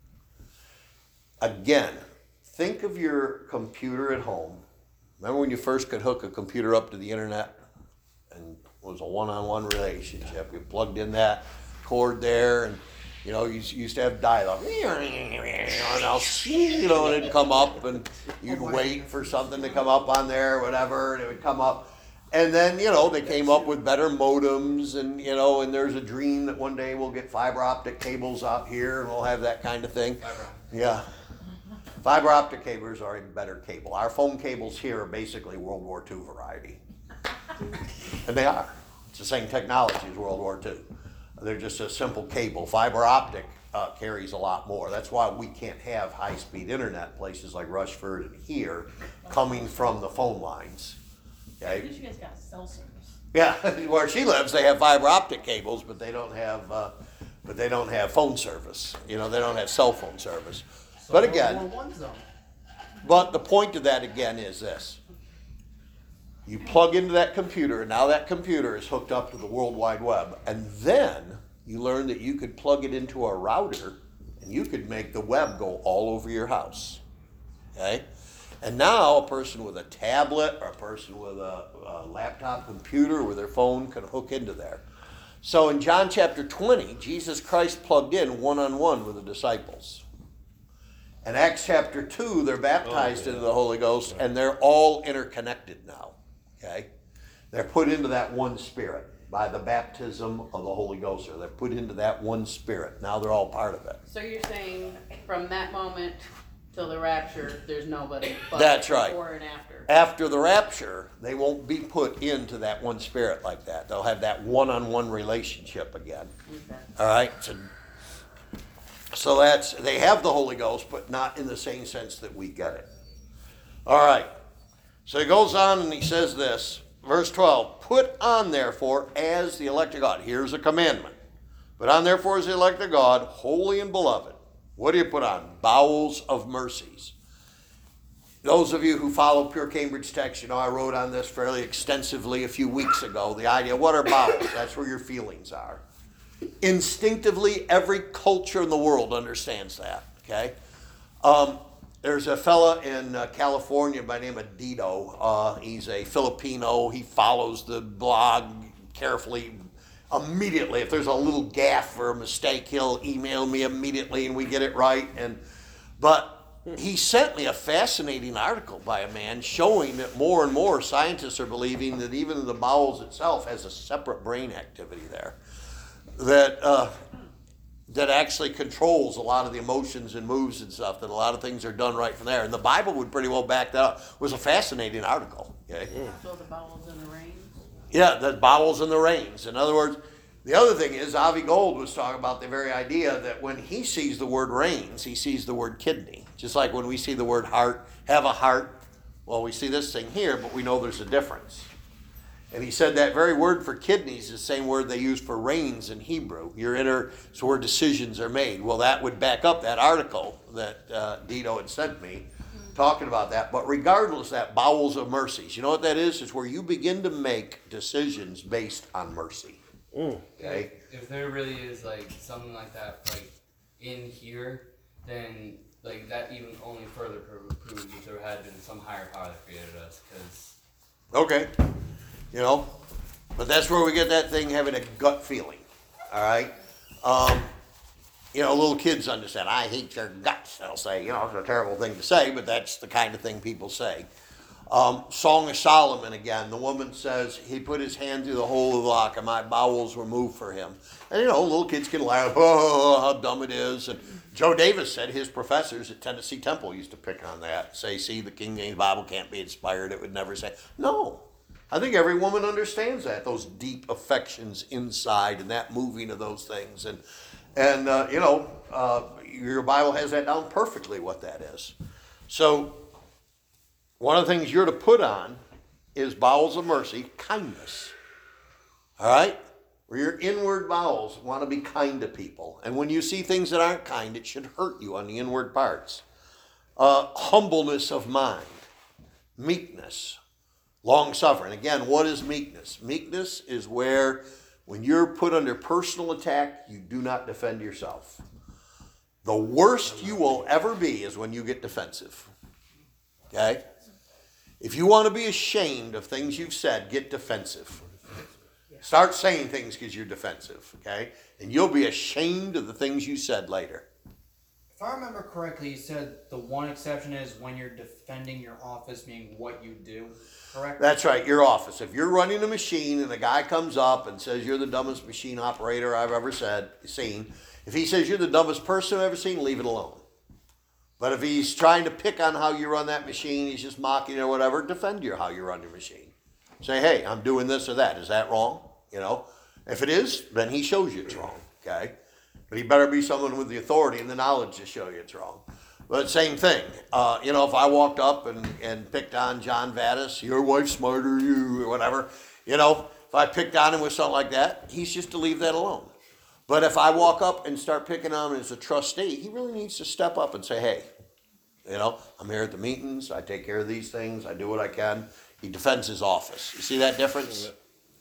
Again, think of your computer at home. Remember when you first could hook a computer up to the internet? And it was a one-on-one relationship. You plugged in that cord there, and You know, you used to have dialogue. And I'll, you know, and it'd come up, and you'd wait for something to come up on there, or whatever, and it would come up. And then, you know, they came up with better modems, and, you know, and there's a dream that one day we'll get fiber optic cables out here, and we'll have that kind of thing. Yeah. Fiber optic cables are a better cable. Our phone cables here are basically World War II variety. And they are. It's the same technology as World War II. They're just a simple cable. Fiber optic carries a lot more. That's why we can't have high-speed internet places like Rushford and here coming from the phone lines. I Okay? guess you guys got cell service. Yeah, where she lives, they have fiber optic cables, but they don't have phone service. You know, they don't have cell phone service. But again, but the point of that again is this. You plug into that computer, and now that computer is hooked up to the World Wide Web, and then you learn that you could plug it into a router, and you could make the web go all over your house. Okay? And now a person with a tablet or a person with a laptop computer with their phone can hook into there. So in John chapter 20, Jesus Christ plugged in one-on-one with the disciples. In Acts chapter 2, they're baptized into the Holy Ghost, and they're all interconnected now. Okay? They're put into that one spirit by the baptism of the Holy Ghost, or they're put into that one spirit. Now they're all part of it. So you're saying from that moment till the rapture, there's nobody but That's right. before and after. After the rapture, they won't be put into that one spirit like that. They'll have that one-on-one relationship again. Okay. All right? So that's, they have the Holy Ghost, but not in the same sense that we get it. All right. So he goes on and he says this, verse 12, put on therefore as the elect of God. Here's a commandment. Put on therefore as the elect of God, holy and beloved. What do you put on? Bowels of mercies. Those of you who follow Pure Cambridge Text, you know I wrote on this fairly extensively a few weeks ago. The idea, what are bowels? That's where your feelings are. Instinctively, every culture in the world understands that, okay? There's a fella in California by the name of Dito. He's a Filipino. He follows the blog carefully. Immediately, if there's a little gaffe or a mistake, he'll email me immediately and we get it right. But he sent me a fascinating article by a man showing that more and more scientists are believing that even the bowels itself has a separate brain activity there that actually controls a lot of the emotions and moves and stuff, that a lot of things are done right from there. And the Bible would pretty well back that up. It was a fascinating article. Okay? So the bowels and the reins? Yeah, the bowels and the reins. In other words, the other thing is, Avi Gold was talking about the very idea that when he sees the word reins, he sees the word kidney. Just like when we see the word heart, have a heart. Well, we see this thing here, but we know there's a difference. And he said that very word for kidneys is the same word they use for reins in Hebrew. It's where decisions are made. Well, that would back up that article that Dito had sent me talking about that. But regardless, that bowels of mercies, you know what that is? It's where you begin to make decisions based on mercy. Okay? If there really is like something like that, like in here, then like that even only further proves that there had been some higher power that created us. Because Okay. You know, but that's where we get that thing having a gut feeling. All right. You know, little kids understand. I hate your guts. They'll say, you know, it's a terrible thing to say, but that's the kind of thing people say. Song of Solomon again. The woman says he put his hand through the hole of the lock, and my bowels were moved for him. And you know, little kids can laugh. Oh, how dumb it is. And Joe Davis said his professors at Tennessee Temple used to pick on that. Say, see, the King James Bible can't be inspired. It would never say no. I think every woman understands that, those deep affections inside and that moving of those things. And you know, your Bible has that down perfectly what that is. So one of the things you're to put on is bowels of mercy, kindness. All right? Where your inward bowels want to be kind to people. And when you see things that aren't kind, it should hurt you on the inward parts. Humbleness of mind, meekness. Long-suffering. Again, what is meekness? Meekness is where when you're put under personal attack, you do not defend yourself. The worst you will ever be is when you get defensive. Okay? If you want to be ashamed of things you've said, get defensive. Start saying things because you're defensive, okay? And you'll be ashamed of the things you said later. If I remember correctly, you said the one exception is when you're defending your office, meaning what you do, correct? That's right, your office. If you're running a machine and a guy comes up and says you're the dumbest machine operator I've ever seen, if he says you're the dumbest person I've ever seen, leave it alone. But if he's trying to pick on how you run that machine, he's just mocking or whatever, defend how you run your machine. Say, hey, I'm doing this or that. Is that wrong? You know, if it is, then he shows you it's wrong, okay? But he better be someone with the authority and the knowledge to show you it's wrong. But same thing. You know, if I walked up and picked on John Vadas, your wife's smarter, you, or whatever, you know, if I picked on him with something like that, he's just to leave that alone. But if I walk up and start picking on him as a trustee, he really needs to step up and say, hey, you know, I'm here at the meetings, I take care of these things, I do what I can. He defends his office. You see that difference?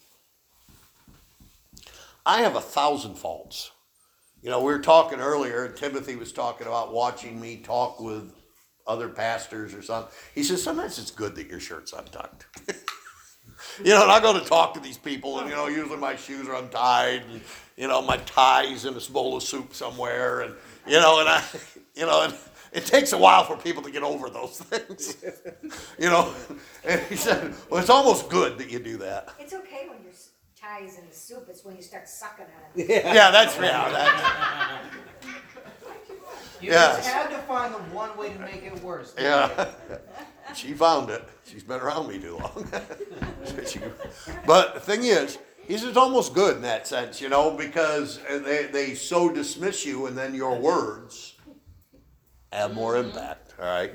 I have 1,000 faults. You know, we were talking earlier, Timothy was talking about watching me talk with other pastors or something. He says, sometimes it's good that your shirt's untucked. You know, and I go to talk to these people, and, you know, usually my shoes are untied, and, you know, my tie's in a bowl of soup somewhere, and, you know, and it takes a while for people to get over those things. You know, and he said, well, it's almost good that you do that. It's okay when your tie is in the soup, it's when you start sucking at it. Yeah, that's that. You Yes. just had to find the one way to make it worse. Yeah. She found it. She's been around me too long. But the thing is, it's almost good in that sense, you know, because they so dismiss you, and then your words have more impact, all right?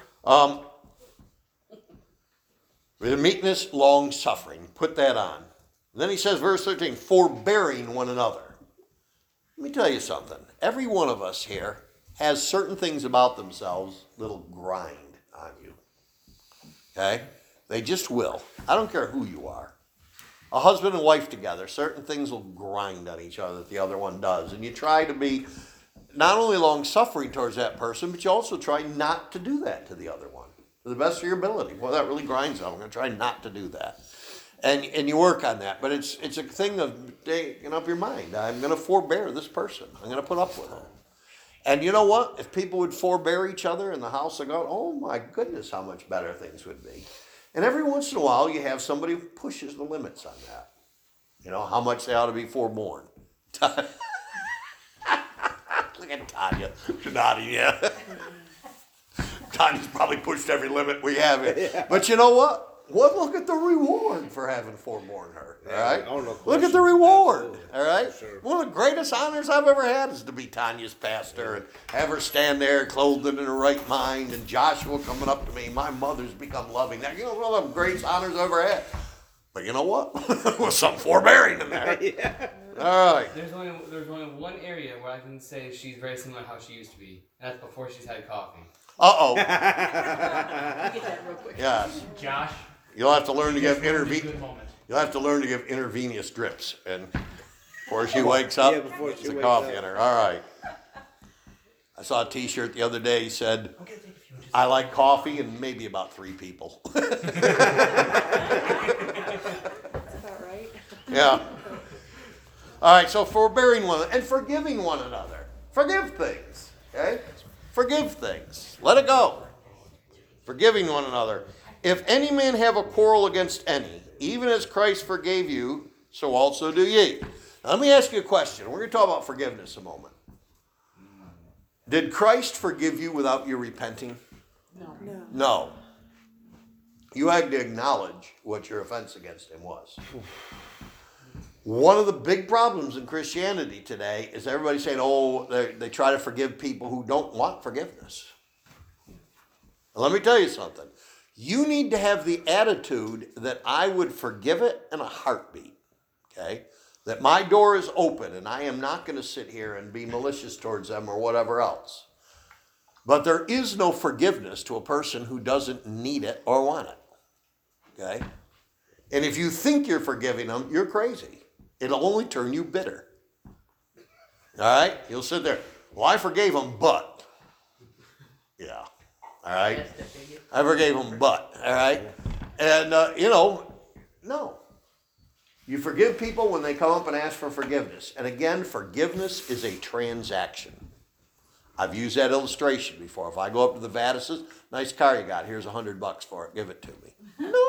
With meekness, long suffering. Put that on. And then he says, verse 13, forbearing one another. Let me tell you something. Every one of us here has certain things about themselves that'll grind on you. Okay? They just will. I don't care who you are. A husband and wife together, certain things will grind on each other that the other one does. And you try to be not only long-suffering towards that person, but you also try not to do that to the other one. To the best of your ability. Well, that really grinds on. I'm going to try not to do that. And you work on that. But it's a thing of making up your mind. I'm going to forbear this person. I'm going to put up with them. And you know what? If people would forbear each other in the house of God, oh my goodness, how much better things would be. And every once in a while, you have somebody who pushes the limits on that. You know, how much they ought to be forborn. Look at Tanya. She's nodding, yeah. Tanya's probably pushed every limit we have. Yeah. But you know what? Well, look at the reward for having forborne her. All right? Look at the reward. Absolutely. All right? Sure. One of the greatest honors I've ever had is to be Tanya's pastor and have her stand there clothed in her right mind, and Joshua coming up to me. My mother's become loving. Now, you know, one of the greatest honors I've ever had. But you know what? There was some forbearing in there. Yeah. All right. There's only one area where I can say she's very similar to how she used to be. And that's before she's had coffee. Uh-oh. Get that real quick. Yes. Josh. You'll have to learn to give intravenous drips, and before she wakes up, it's a coffee in her. All right. I saw a T-shirt the other day. He said, "I like coffee and maybe about 3 people." That's about right. Yeah. All right. So forbearing one and forgiving one another. Forgive things. Okay. Forgive things. Let it go. Forgiving one another. If any man have a quarrel against any, even as Christ forgave you, so also do ye. Now, let me ask you a question. We're going to talk about forgiveness a moment. Did Christ forgive you without you repenting? No. You had to acknowledge what your offense against him was. One of the big problems in Christianity today is everybody saying, oh, they try to forgive people who don't want forgiveness. Now, let me tell you something. You need to have the attitude that I would forgive it in a heartbeat, okay? That my door is open and I am not going to sit here and be malicious towards them or whatever else. But there is no forgiveness to a person who doesn't need it or want it, okay? And if you think you're forgiving them, you're crazy. It'll only turn you bitter, all right? You'll sit there, well, I forgave them, but, yeah. All right? I forgave him, but, all right? And, no. You forgive people when they come up and ask for forgiveness. And again, forgiveness is a transaction. I've used that illustration before. If I go up to the Vadis's, nice car you got, here's $100 for it, give it to me.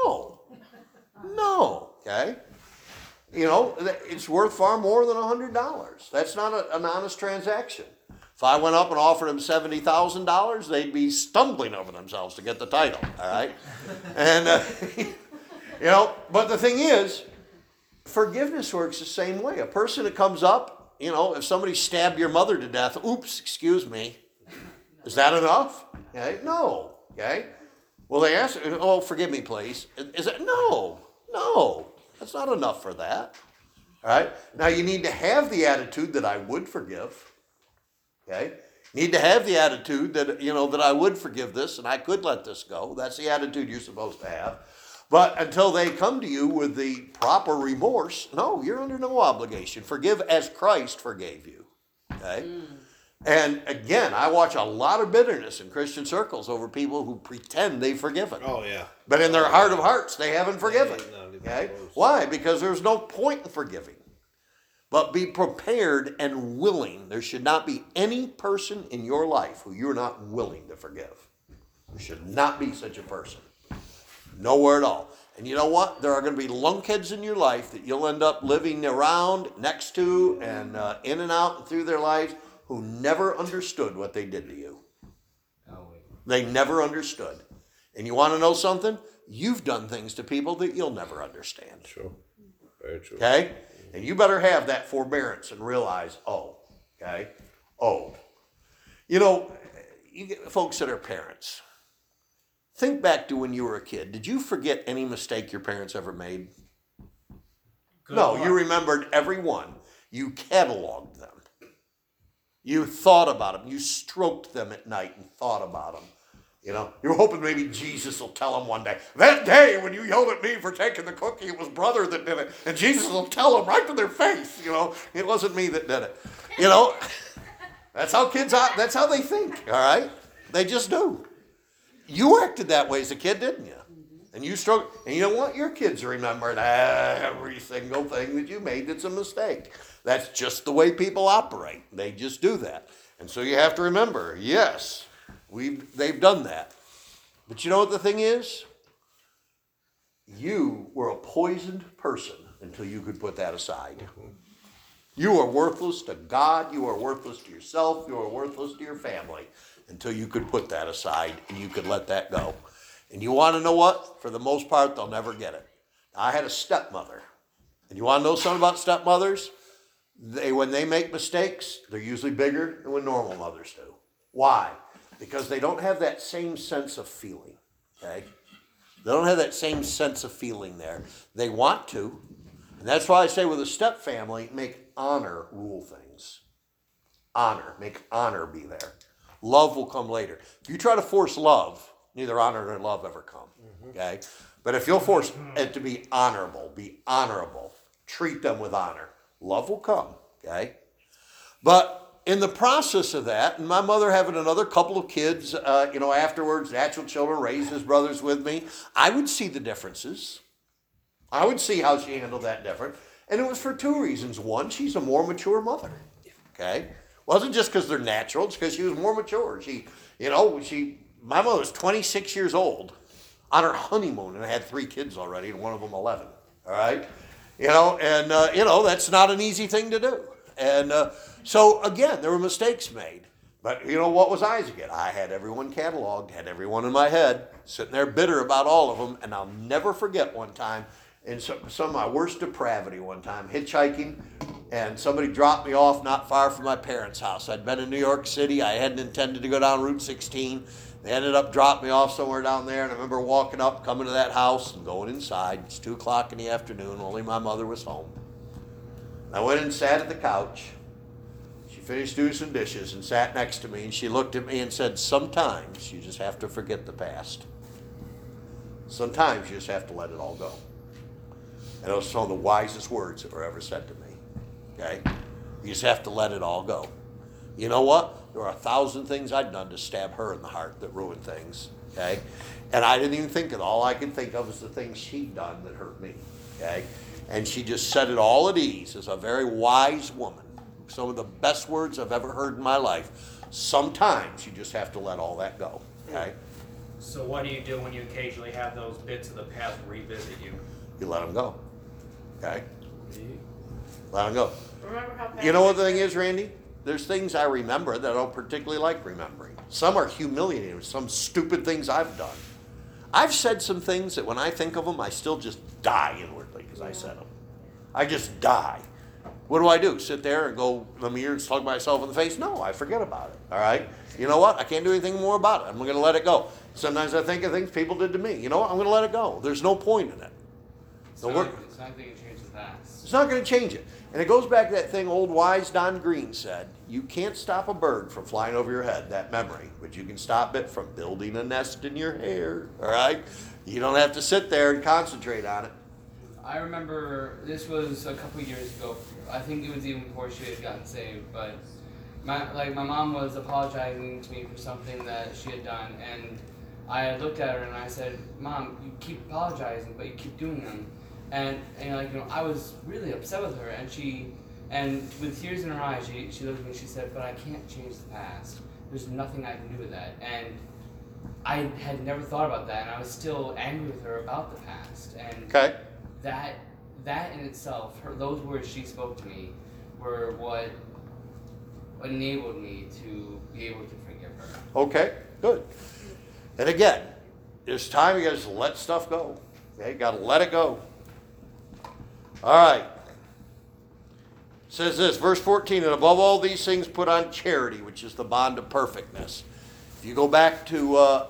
No, okay? You know, it's worth far more than $100. That's not an honest transaction. If I went up and offered them $70,000, they'd be stumbling over themselves to get the title, all right? And, you know, but the thing is, forgiveness works the same way. A person that comes up, you know, if somebody stabbed your mother to death, oops, excuse me, is that enough? Okay, no, okay? Well, they ask, oh, forgive me, please. Is it? No, that's not enough for that, all right? Now, you need to have the attitude that I would forgive, okay? You need to have the attitude that, you know, that I would forgive this and I could let this go. That's the attitude you're supposed to have. But until they come to you with the proper remorse, no, you're under no obligation. Forgive as Christ forgave you. Okay? And again, I watch a lot of bitterness in Christian circles over people who pretend they've forgiven. Oh, yeah. But in their heart of hearts, they haven't forgiven. No, Okay? Why? Because there's no point in forgiving. But be prepared and willing. There should not be any person in your life who you're not willing to forgive. There should not be such a person. Nowhere at all. And you know what? There are going to be lunkheads in your life that you'll end up living around, next to, and in and out and through their lives who never understood what they did to you. They never understood. And you want to know something? You've done things to people that you'll never understand. True. Very true. Okay? And you better have that forbearance and realize, okay? You know, you get folks that are parents. Think back to when you were a kid. Did you forget any mistake your parents ever made? No, you remembered every one. You cataloged them. You thought about them. You stroked them at night and thought about them. You know, you're hoping maybe Jesus will tell them one day, that day when you yelled at me for taking the cookie, it was brother that did it. And Jesus will tell them right to their face, you know, it wasn't me that did it. You know, that's how kids, that's how they think, all right? They just do. You acted that way as a kid, didn't you? And you struggled. And you know what? Your kids remember every single thing that you made that's a mistake. That's just the way people operate. They just do that. And so you have to remember, yes, they've done that. But you know what the thing is? You were a poisoned person until you could put that aside. You are worthless to God. You are worthless to yourself. You are worthless to your family until you could put that aside and you could let that go. And you want to know what? For the most part, they'll never get it. I had a stepmother. And you want to know something about stepmothers? When they make mistakes, they're usually bigger than when normal mothers do. Why? Because they don't have that same sense of feeling. Okay? They don't have that same sense of feeling there. They want to. And that's why I say with a step family, make honor rule things. Honor. Make honor be there. Love will come later. If you try to force love, neither honor nor love ever come. Okay? But if you'll force it to be honorable, treat them with honor, love will come. Okay? But in the process of that, and my mother having another couple of kids, afterwards, natural children, raised as brothers with me, I would see the differences. I would see how she handled that different. And it was for two reasons. One, she's a more mature mother. Okay? Wasn't just because they're natural, it's because she was more mature. My mother was 26 years old on her honeymoon and had 3 kids already, and one of them 11. All right? That's not an easy thing to do. And so, again, there were mistakes made. But, what was I as a kid? I had everyone cataloged, had everyone in my head, sitting there bitter about all of them. And I'll never forget one time, in some of my worst depravity one time, hitchhiking, and somebody dropped me off not far from my parents' house. I'd been in New York City. I hadn't intended to go down Route 16. They ended up dropping me off somewhere down there, and I remember walking up, coming to that house, and going inside. It's 2 o'clock in the afternoon. Only my mother was home. I went and sat at the couch. She finished doing some dishes and sat next to me, and she looked at me and said, sometimes you just have to forget the past. Sometimes you just have to let it all go. And those are some of the wisest words that were ever said to me. Okay? You just have to let it all go. You know what? There are 1,000 things I'd done to stab her in the heart that ruined things. Okay? And I didn't even think of it. All I could think of was the things she'd done that hurt me. Okay? And she just set it all at ease as a very wise woman. Some of the best words I've ever heard in my life. Sometimes you just have to let all that go. Okay? So what do you do when you occasionally have those bits of the past revisit you? You let them go. Okay? Let them go. Remember how You know what the thing is, Randy? There's things I remember that I don't particularly like remembering. Some are humiliating, some stupid things I've done. I've said some things that when I think of them, I still just die inwardly because I said them. I just die. What do? Sit there and go in the mirror and slug myself in the face? No, I forget about it. All right? You know what? I can't do anything more about it. I'm going to let it go. Sometimes I think of things people did to me. You know what? I'm going to let it go. There's no point in it. It's not going to change the past. It's not going to change it. And it goes back to that thing old wise Don Green said, you can't stop a bird from flying over your head, that memory, but you can stop it from building a nest in your hair, all right? You don't have to sit there and concentrate on it. I remember this was a couple years ago. I think it was even before she had gotten saved, but my mom was apologizing to me for something that she had done, and I looked at her and I said, Mom, you keep apologizing, but you keep doing them. And I was really upset with her, and with tears in her eyes, she looked at me and she said, but I can't change the past. There's nothing I can do with that. And I had never thought about that, and I was still angry with her about the past. And Okay. that in itself, those words she spoke to me were what enabled me to be able to forgive her. Okay, good. And again, there's time you got to just let stuff go. Okay, got to let it go. All right. It says this, verse 14, and above all these things put on charity, which is the bond of perfectness. If you go back to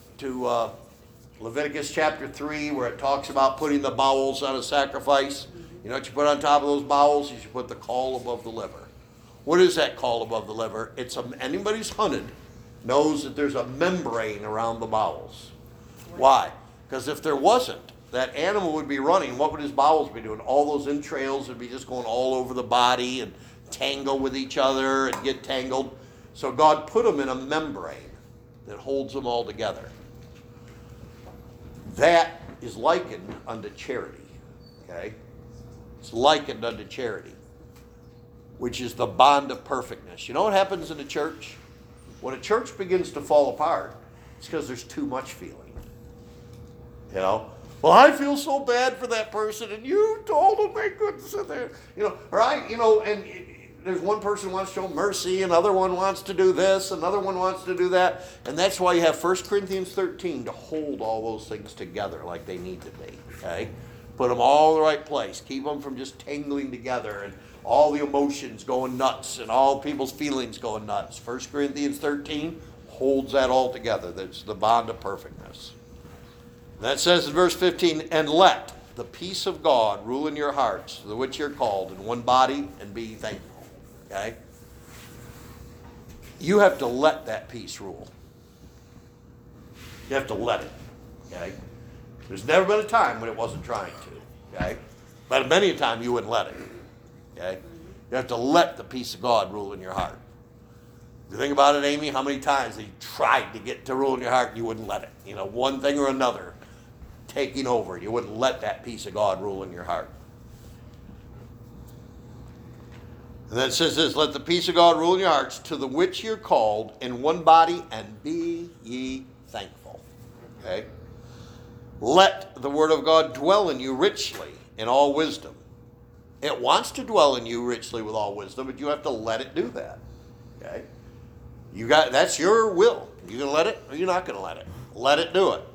Leviticus chapter 3, where it talks about putting the bowels on a sacrifice, you know what you put on top of those bowels? You should put the caul above the liver. What is that caul above the liver? Anybody who's hunted knows that there's a membrane around the bowels. Why? Because if there wasn't, that animal would be running. What would his bowels be doing? All those entrails would be just going all over the body and tangle with each other and get tangled. So God put them in a membrane that holds them all together. That is likened unto charity. Okay? It's likened unto charity, which is the bond of perfectness. You know what happens in the church? When a church begins to fall apart, it's because there's too much feeling. You know? Well, I feel so bad for that person, and you told them they couldn't sit there. You know, right? You know, and there's one person who wants to show mercy, another one wants to do this, another one wants to do that. And that's why you have 1 Corinthians 13 to hold all those things together like they need to be. Okay? Put them all in the right place. Keep them from just tangling together and all the emotions going nuts and all people's feelings going nuts. 1 Corinthians 13 holds that all together. That's the bond of perfectness. And that says in verse 15, and let the peace of God rule in your hearts, to the which you're called, in one body, and be thankful. Okay? You have to let that peace rule. You have to let it. Okay? There's never been a time when it wasn't trying to. Okay? But many a time you wouldn't let it. Okay? You have to let the peace of God rule in your heart. You think about it, Amy, how many times you tried to get to rule in your heart and you wouldn't let it. You know, one thing or another taking over. You wouldn't let that peace of God rule in your heart. And then it says this, let the peace of God rule in your hearts, to the which you're called in one body, and be ye thankful. Okay? Let the word of God dwell in you richly in all wisdom. It wants to dwell in you richly with all wisdom, but you have to let it do that. Okay? That's your will. You gonna let it or you're not gonna let it? Let it do it.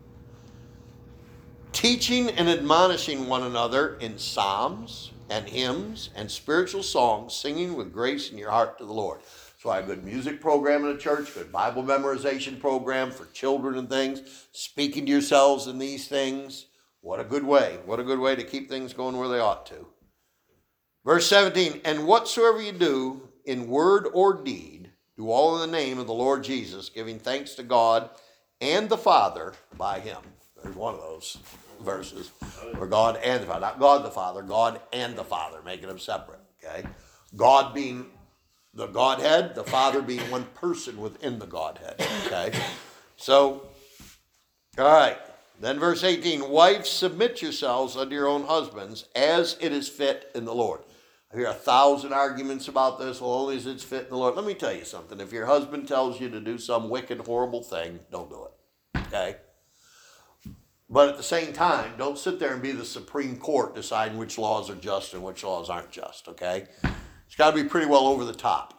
Teaching and admonishing one another in psalms and hymns and spiritual songs, singing with grace in your heart to the Lord. That's why a good music program in a church, good Bible memorization program for children and things, speaking to yourselves in these things. What a good way. What a good way to keep things going where they ought to. Verse 17, and whatsoever you do in word or deed, do all in the name of the Lord Jesus, giving thanks to God and the Father by him. There's one of those verses. Or God and the Father. Not God the Father, God and the Father, making them separate. Okay? God being the Godhead, the Father being one person within the Godhead. Okay? So, all right. Then verse 18, wives, submit yourselves unto your own husbands as it is fit in the Lord. I hear 1,000 arguments about this. Well, only as it's fit in the Lord. Let me tell you something. If your husband tells you to do some wicked, horrible thing, don't do it. Okay? But at the same time, don't sit there and be the Supreme Court deciding which laws are just and which laws aren't just. Okay? It's got to be pretty well over the top.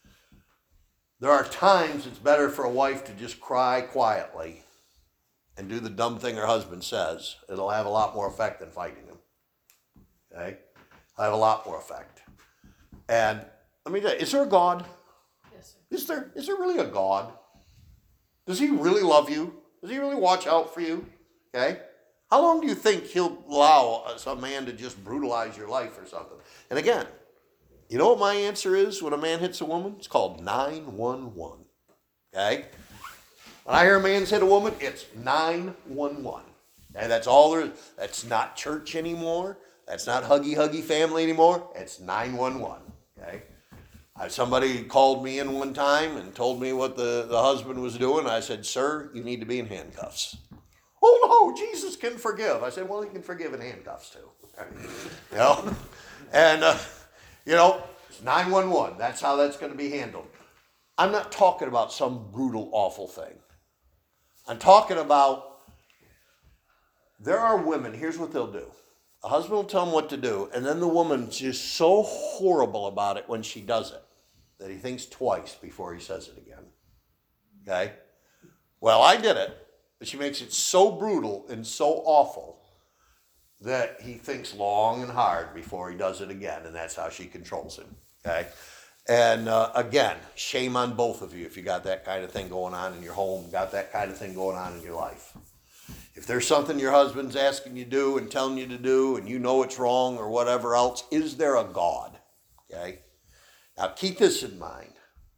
There are times it's better for a wife to just cry quietly and do the dumb thing her husband says. It'll have a lot more effect than fighting him. Okay? It'll have a lot more effect. And let me tell you, is there a God? Yes, sir. Is there really a God? Does he really love you? Does he really watch out for you? Okay? How long do you think he'll allow some man to just brutalize your life or something? And again, you know what my answer is when a man hits a woman? It's called 911. Okay? When I hear a man's hit a woman, it's 911. Okay? That's all there is. That's not church anymore. That's not huggy family anymore. It's 911. Okay? Somebody called me in one time and told me what the husband was doing. I said, sir, you need to be in handcuffs. Oh, no, Jesus can forgive. I said, well, he can forgive in handcuffs too. You know? And, it's 911. That's how that's going to be handled. I'm not talking about some brutal, awful thing. I'm talking about there are women, here's what they'll do. A husband will tell them what to do, and then the woman's just so horrible about it when she does it that he thinks twice before he says it again. Okay? Well, I did it, but she makes it so brutal and so awful that he thinks long and hard before he does it again, and that's how she controls him. Okay? And again, shame on both of you if you got that kind of thing going on in your home, got that kind of thing going on in your life. If there's something your husband's asking you to do and telling you to do and you know it's wrong or whatever else, is there a God? Okay? Now keep this in mind.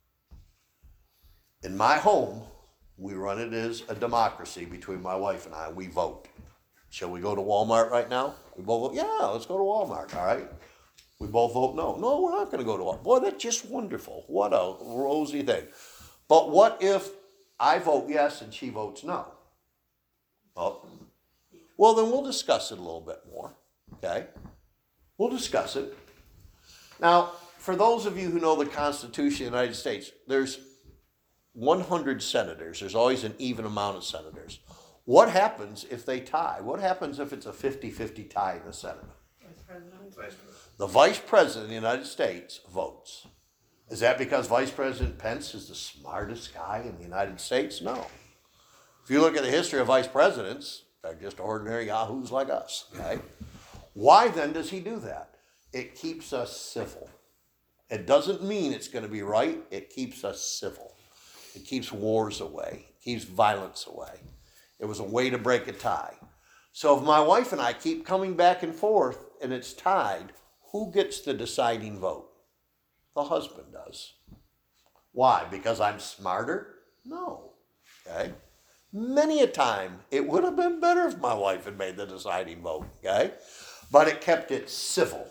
In my home, we run it as a democracy between my wife and I. We vote. Shall we go to Walmart right now? We both vote, yeah, let's go to Walmart, all right? We both vote no. No, we're not going to go to Walmart. Boy, that's just wonderful. What a rosy thing. But what if I vote yes and she votes no? Oh, well, then we'll discuss it a little bit more, okay? We'll discuss it. Now, for those of you who know the Constitution of the United States, there's 100 senators. There's always an even amount of senators. What happens if they tie? What happens if it's a 50-50 tie in the Senate? The Vice President of the United States votes. Is that because Vice President Pence is the smartest guy in the United States? No. If you look at the history of vice presidents, they're just ordinary yahoos like us. Okay? Why then does he do that? It keeps us civil. It doesn't mean it's going to be right. It keeps us civil. It keeps wars away. It keeps violence away. It was a way to break a tie. So if my wife and I keep coming back and forth and it's tied, who gets the deciding vote? The husband does. Why? Because I'm smarter? No. Okay? Many a time, it would have been better if my wife had made the deciding vote. Okay? But it kept it civil.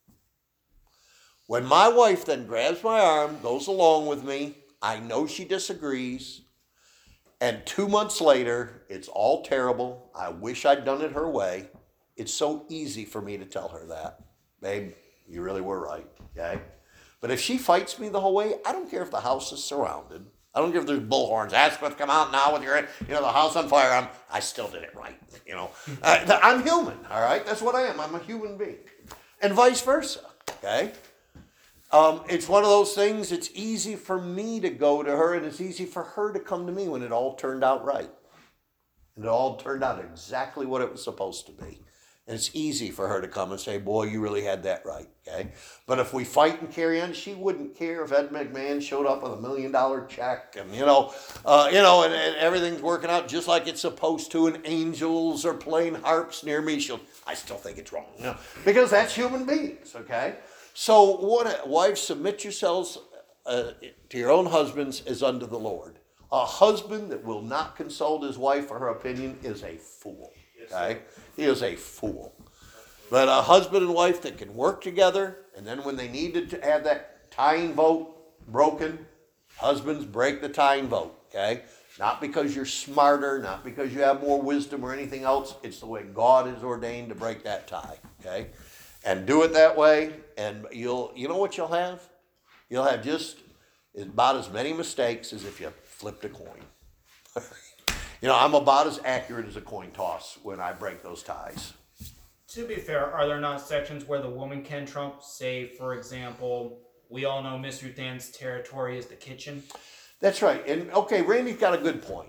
When my wife then grabs my arm, goes along with me, I know she disagrees, and 2 months later, it's all terrible. I wish I'd done it her way. It's so easy for me to tell her that. Babe, you really were right, okay? But if she fights me the whole way, I don't care if the house is surrounded. I don't care if there's bullhorns. Asquith, come out now with your, the house on fire. I still did it right, I'm human, all right? That's what I am. I'm a human being. And vice versa, okay? It's one of those things, it's easy for me to go to her, and it's easy for her to come to me when it all turned out right. And it all turned out exactly what it was supposed to be. And it's easy for her to come and say, boy, you really had that right, okay? But if we fight and carry on, she wouldn't care if Ed McMahon showed up with $1 million check and, and everything's working out just like it's supposed to, and angels are playing harps near me. I still think it's wrong, because that's human beings, okay? So wives, submit yourselves to your own husbands as unto the Lord. A husband that will not consult his wife for her opinion is a fool. Okay? He is a fool. But a husband and wife that can work together, and then when they need to have that tying vote broken, husbands break the tying vote. Okay? Not because you're smarter, not because you have more wisdom or anything else. It's the way God has ordained to break that tie, okay? And do it that way, and you know what you'll have? You'll have just about as many mistakes as if you flipped a coin. You know, I'm about as accurate as a coin toss when I break those ties. To be fair, are there not sections where the woman can trump? Say, for example, we all know Miss Ruth Ann's territory is the kitchen. That's right. And okay, Randy's got a good point.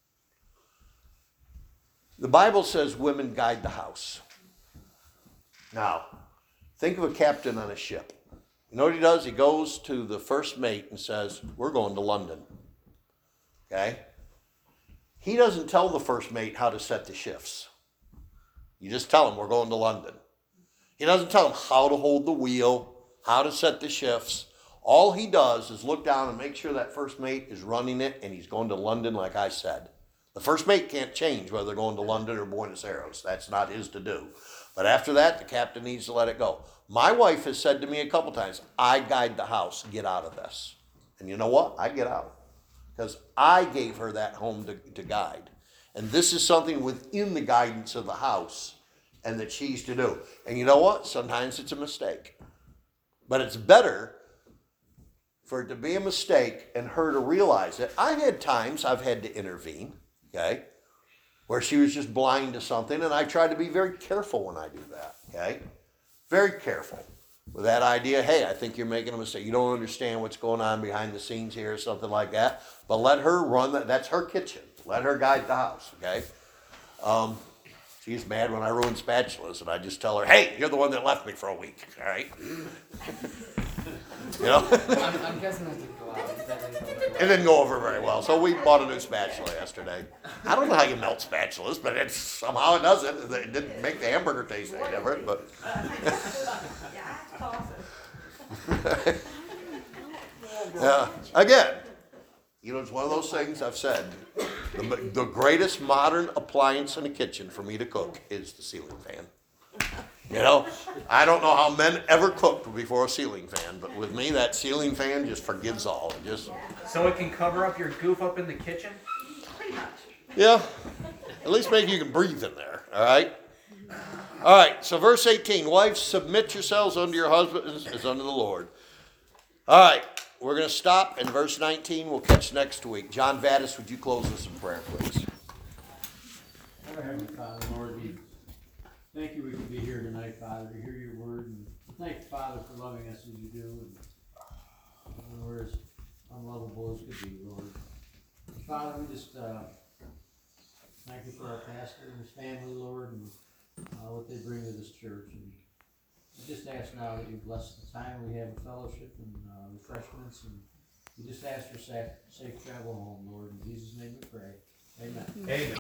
The Bible says women guide the house. Now, think of a captain on a ship. You know what he does? He goes to the first mate and says, we're going to London. Okay? He doesn't tell the first mate how to set the shifts. You just tell him we're going to London. He doesn't tell him how to hold the wheel, how to set the shifts. All he does is look down and make sure that first mate is running it and he's going to London like I said. The first mate can't change whether they're going to London or Buenos Aires. That's not his to do. But after that, the captain needs to let it go. My wife has said to me a couple times, I guide the house, get out of this. And you know what? I get out. Because I gave her that home to guide. And this is something within the guidance of the house and that she's to do. And you know what? Sometimes it's a mistake. But it's better for it to be a mistake and her to realize it. I've had times I've had to intervene, okay, where she was just blind to something, and I try to be very careful when I do that, okay? Very careful with that idea, hey, I think you're making a mistake. You don't understand what's going on behind the scenes here or something like that. But let her run that. That's her kitchen. Let her guide the house, okay? She's mad when I ruin spatulas, and I just tell her, hey, you're the one that left me for a week, all right? You know? I'm guessing that didn't go out. That didn't go very well. It didn't go over very well, so we bought a new spatula yesterday. I don't know how you melt spatulas, but it's somehow it does it. It didn't make the hamburger taste any different, but... Again, you know, it's one of those things I've said. The greatest modern appliance in the kitchen for me to cook is the ceiling fan. You know, I don't know how men ever cooked before a ceiling fan, but with me, that ceiling fan just forgives all. It just, So it can cover up your goof up in the kitchen? yeah, at least make you can breathe in there, all right? All right, so verse 18, wives, submit yourselves unto your husbands as unto the Lord. All right, we're going to stop, and verse 19 we'll catch next week. John Vadas, would you close us in prayer, please? Our Heavenly Father, Lord, we thank you we can be here tonight, Father, to hear your word. And thank you, Father, for loving us as you do. And we're as unlovable as could be, Lord. And Father, we just thank you for our pastor and his family, Lord, and what they bring to this church. And we just ask now that you bless the time we have of fellowship and refreshments. And we just ask for safe travel home, Lord. In Jesus' name we pray. Amen. Amen.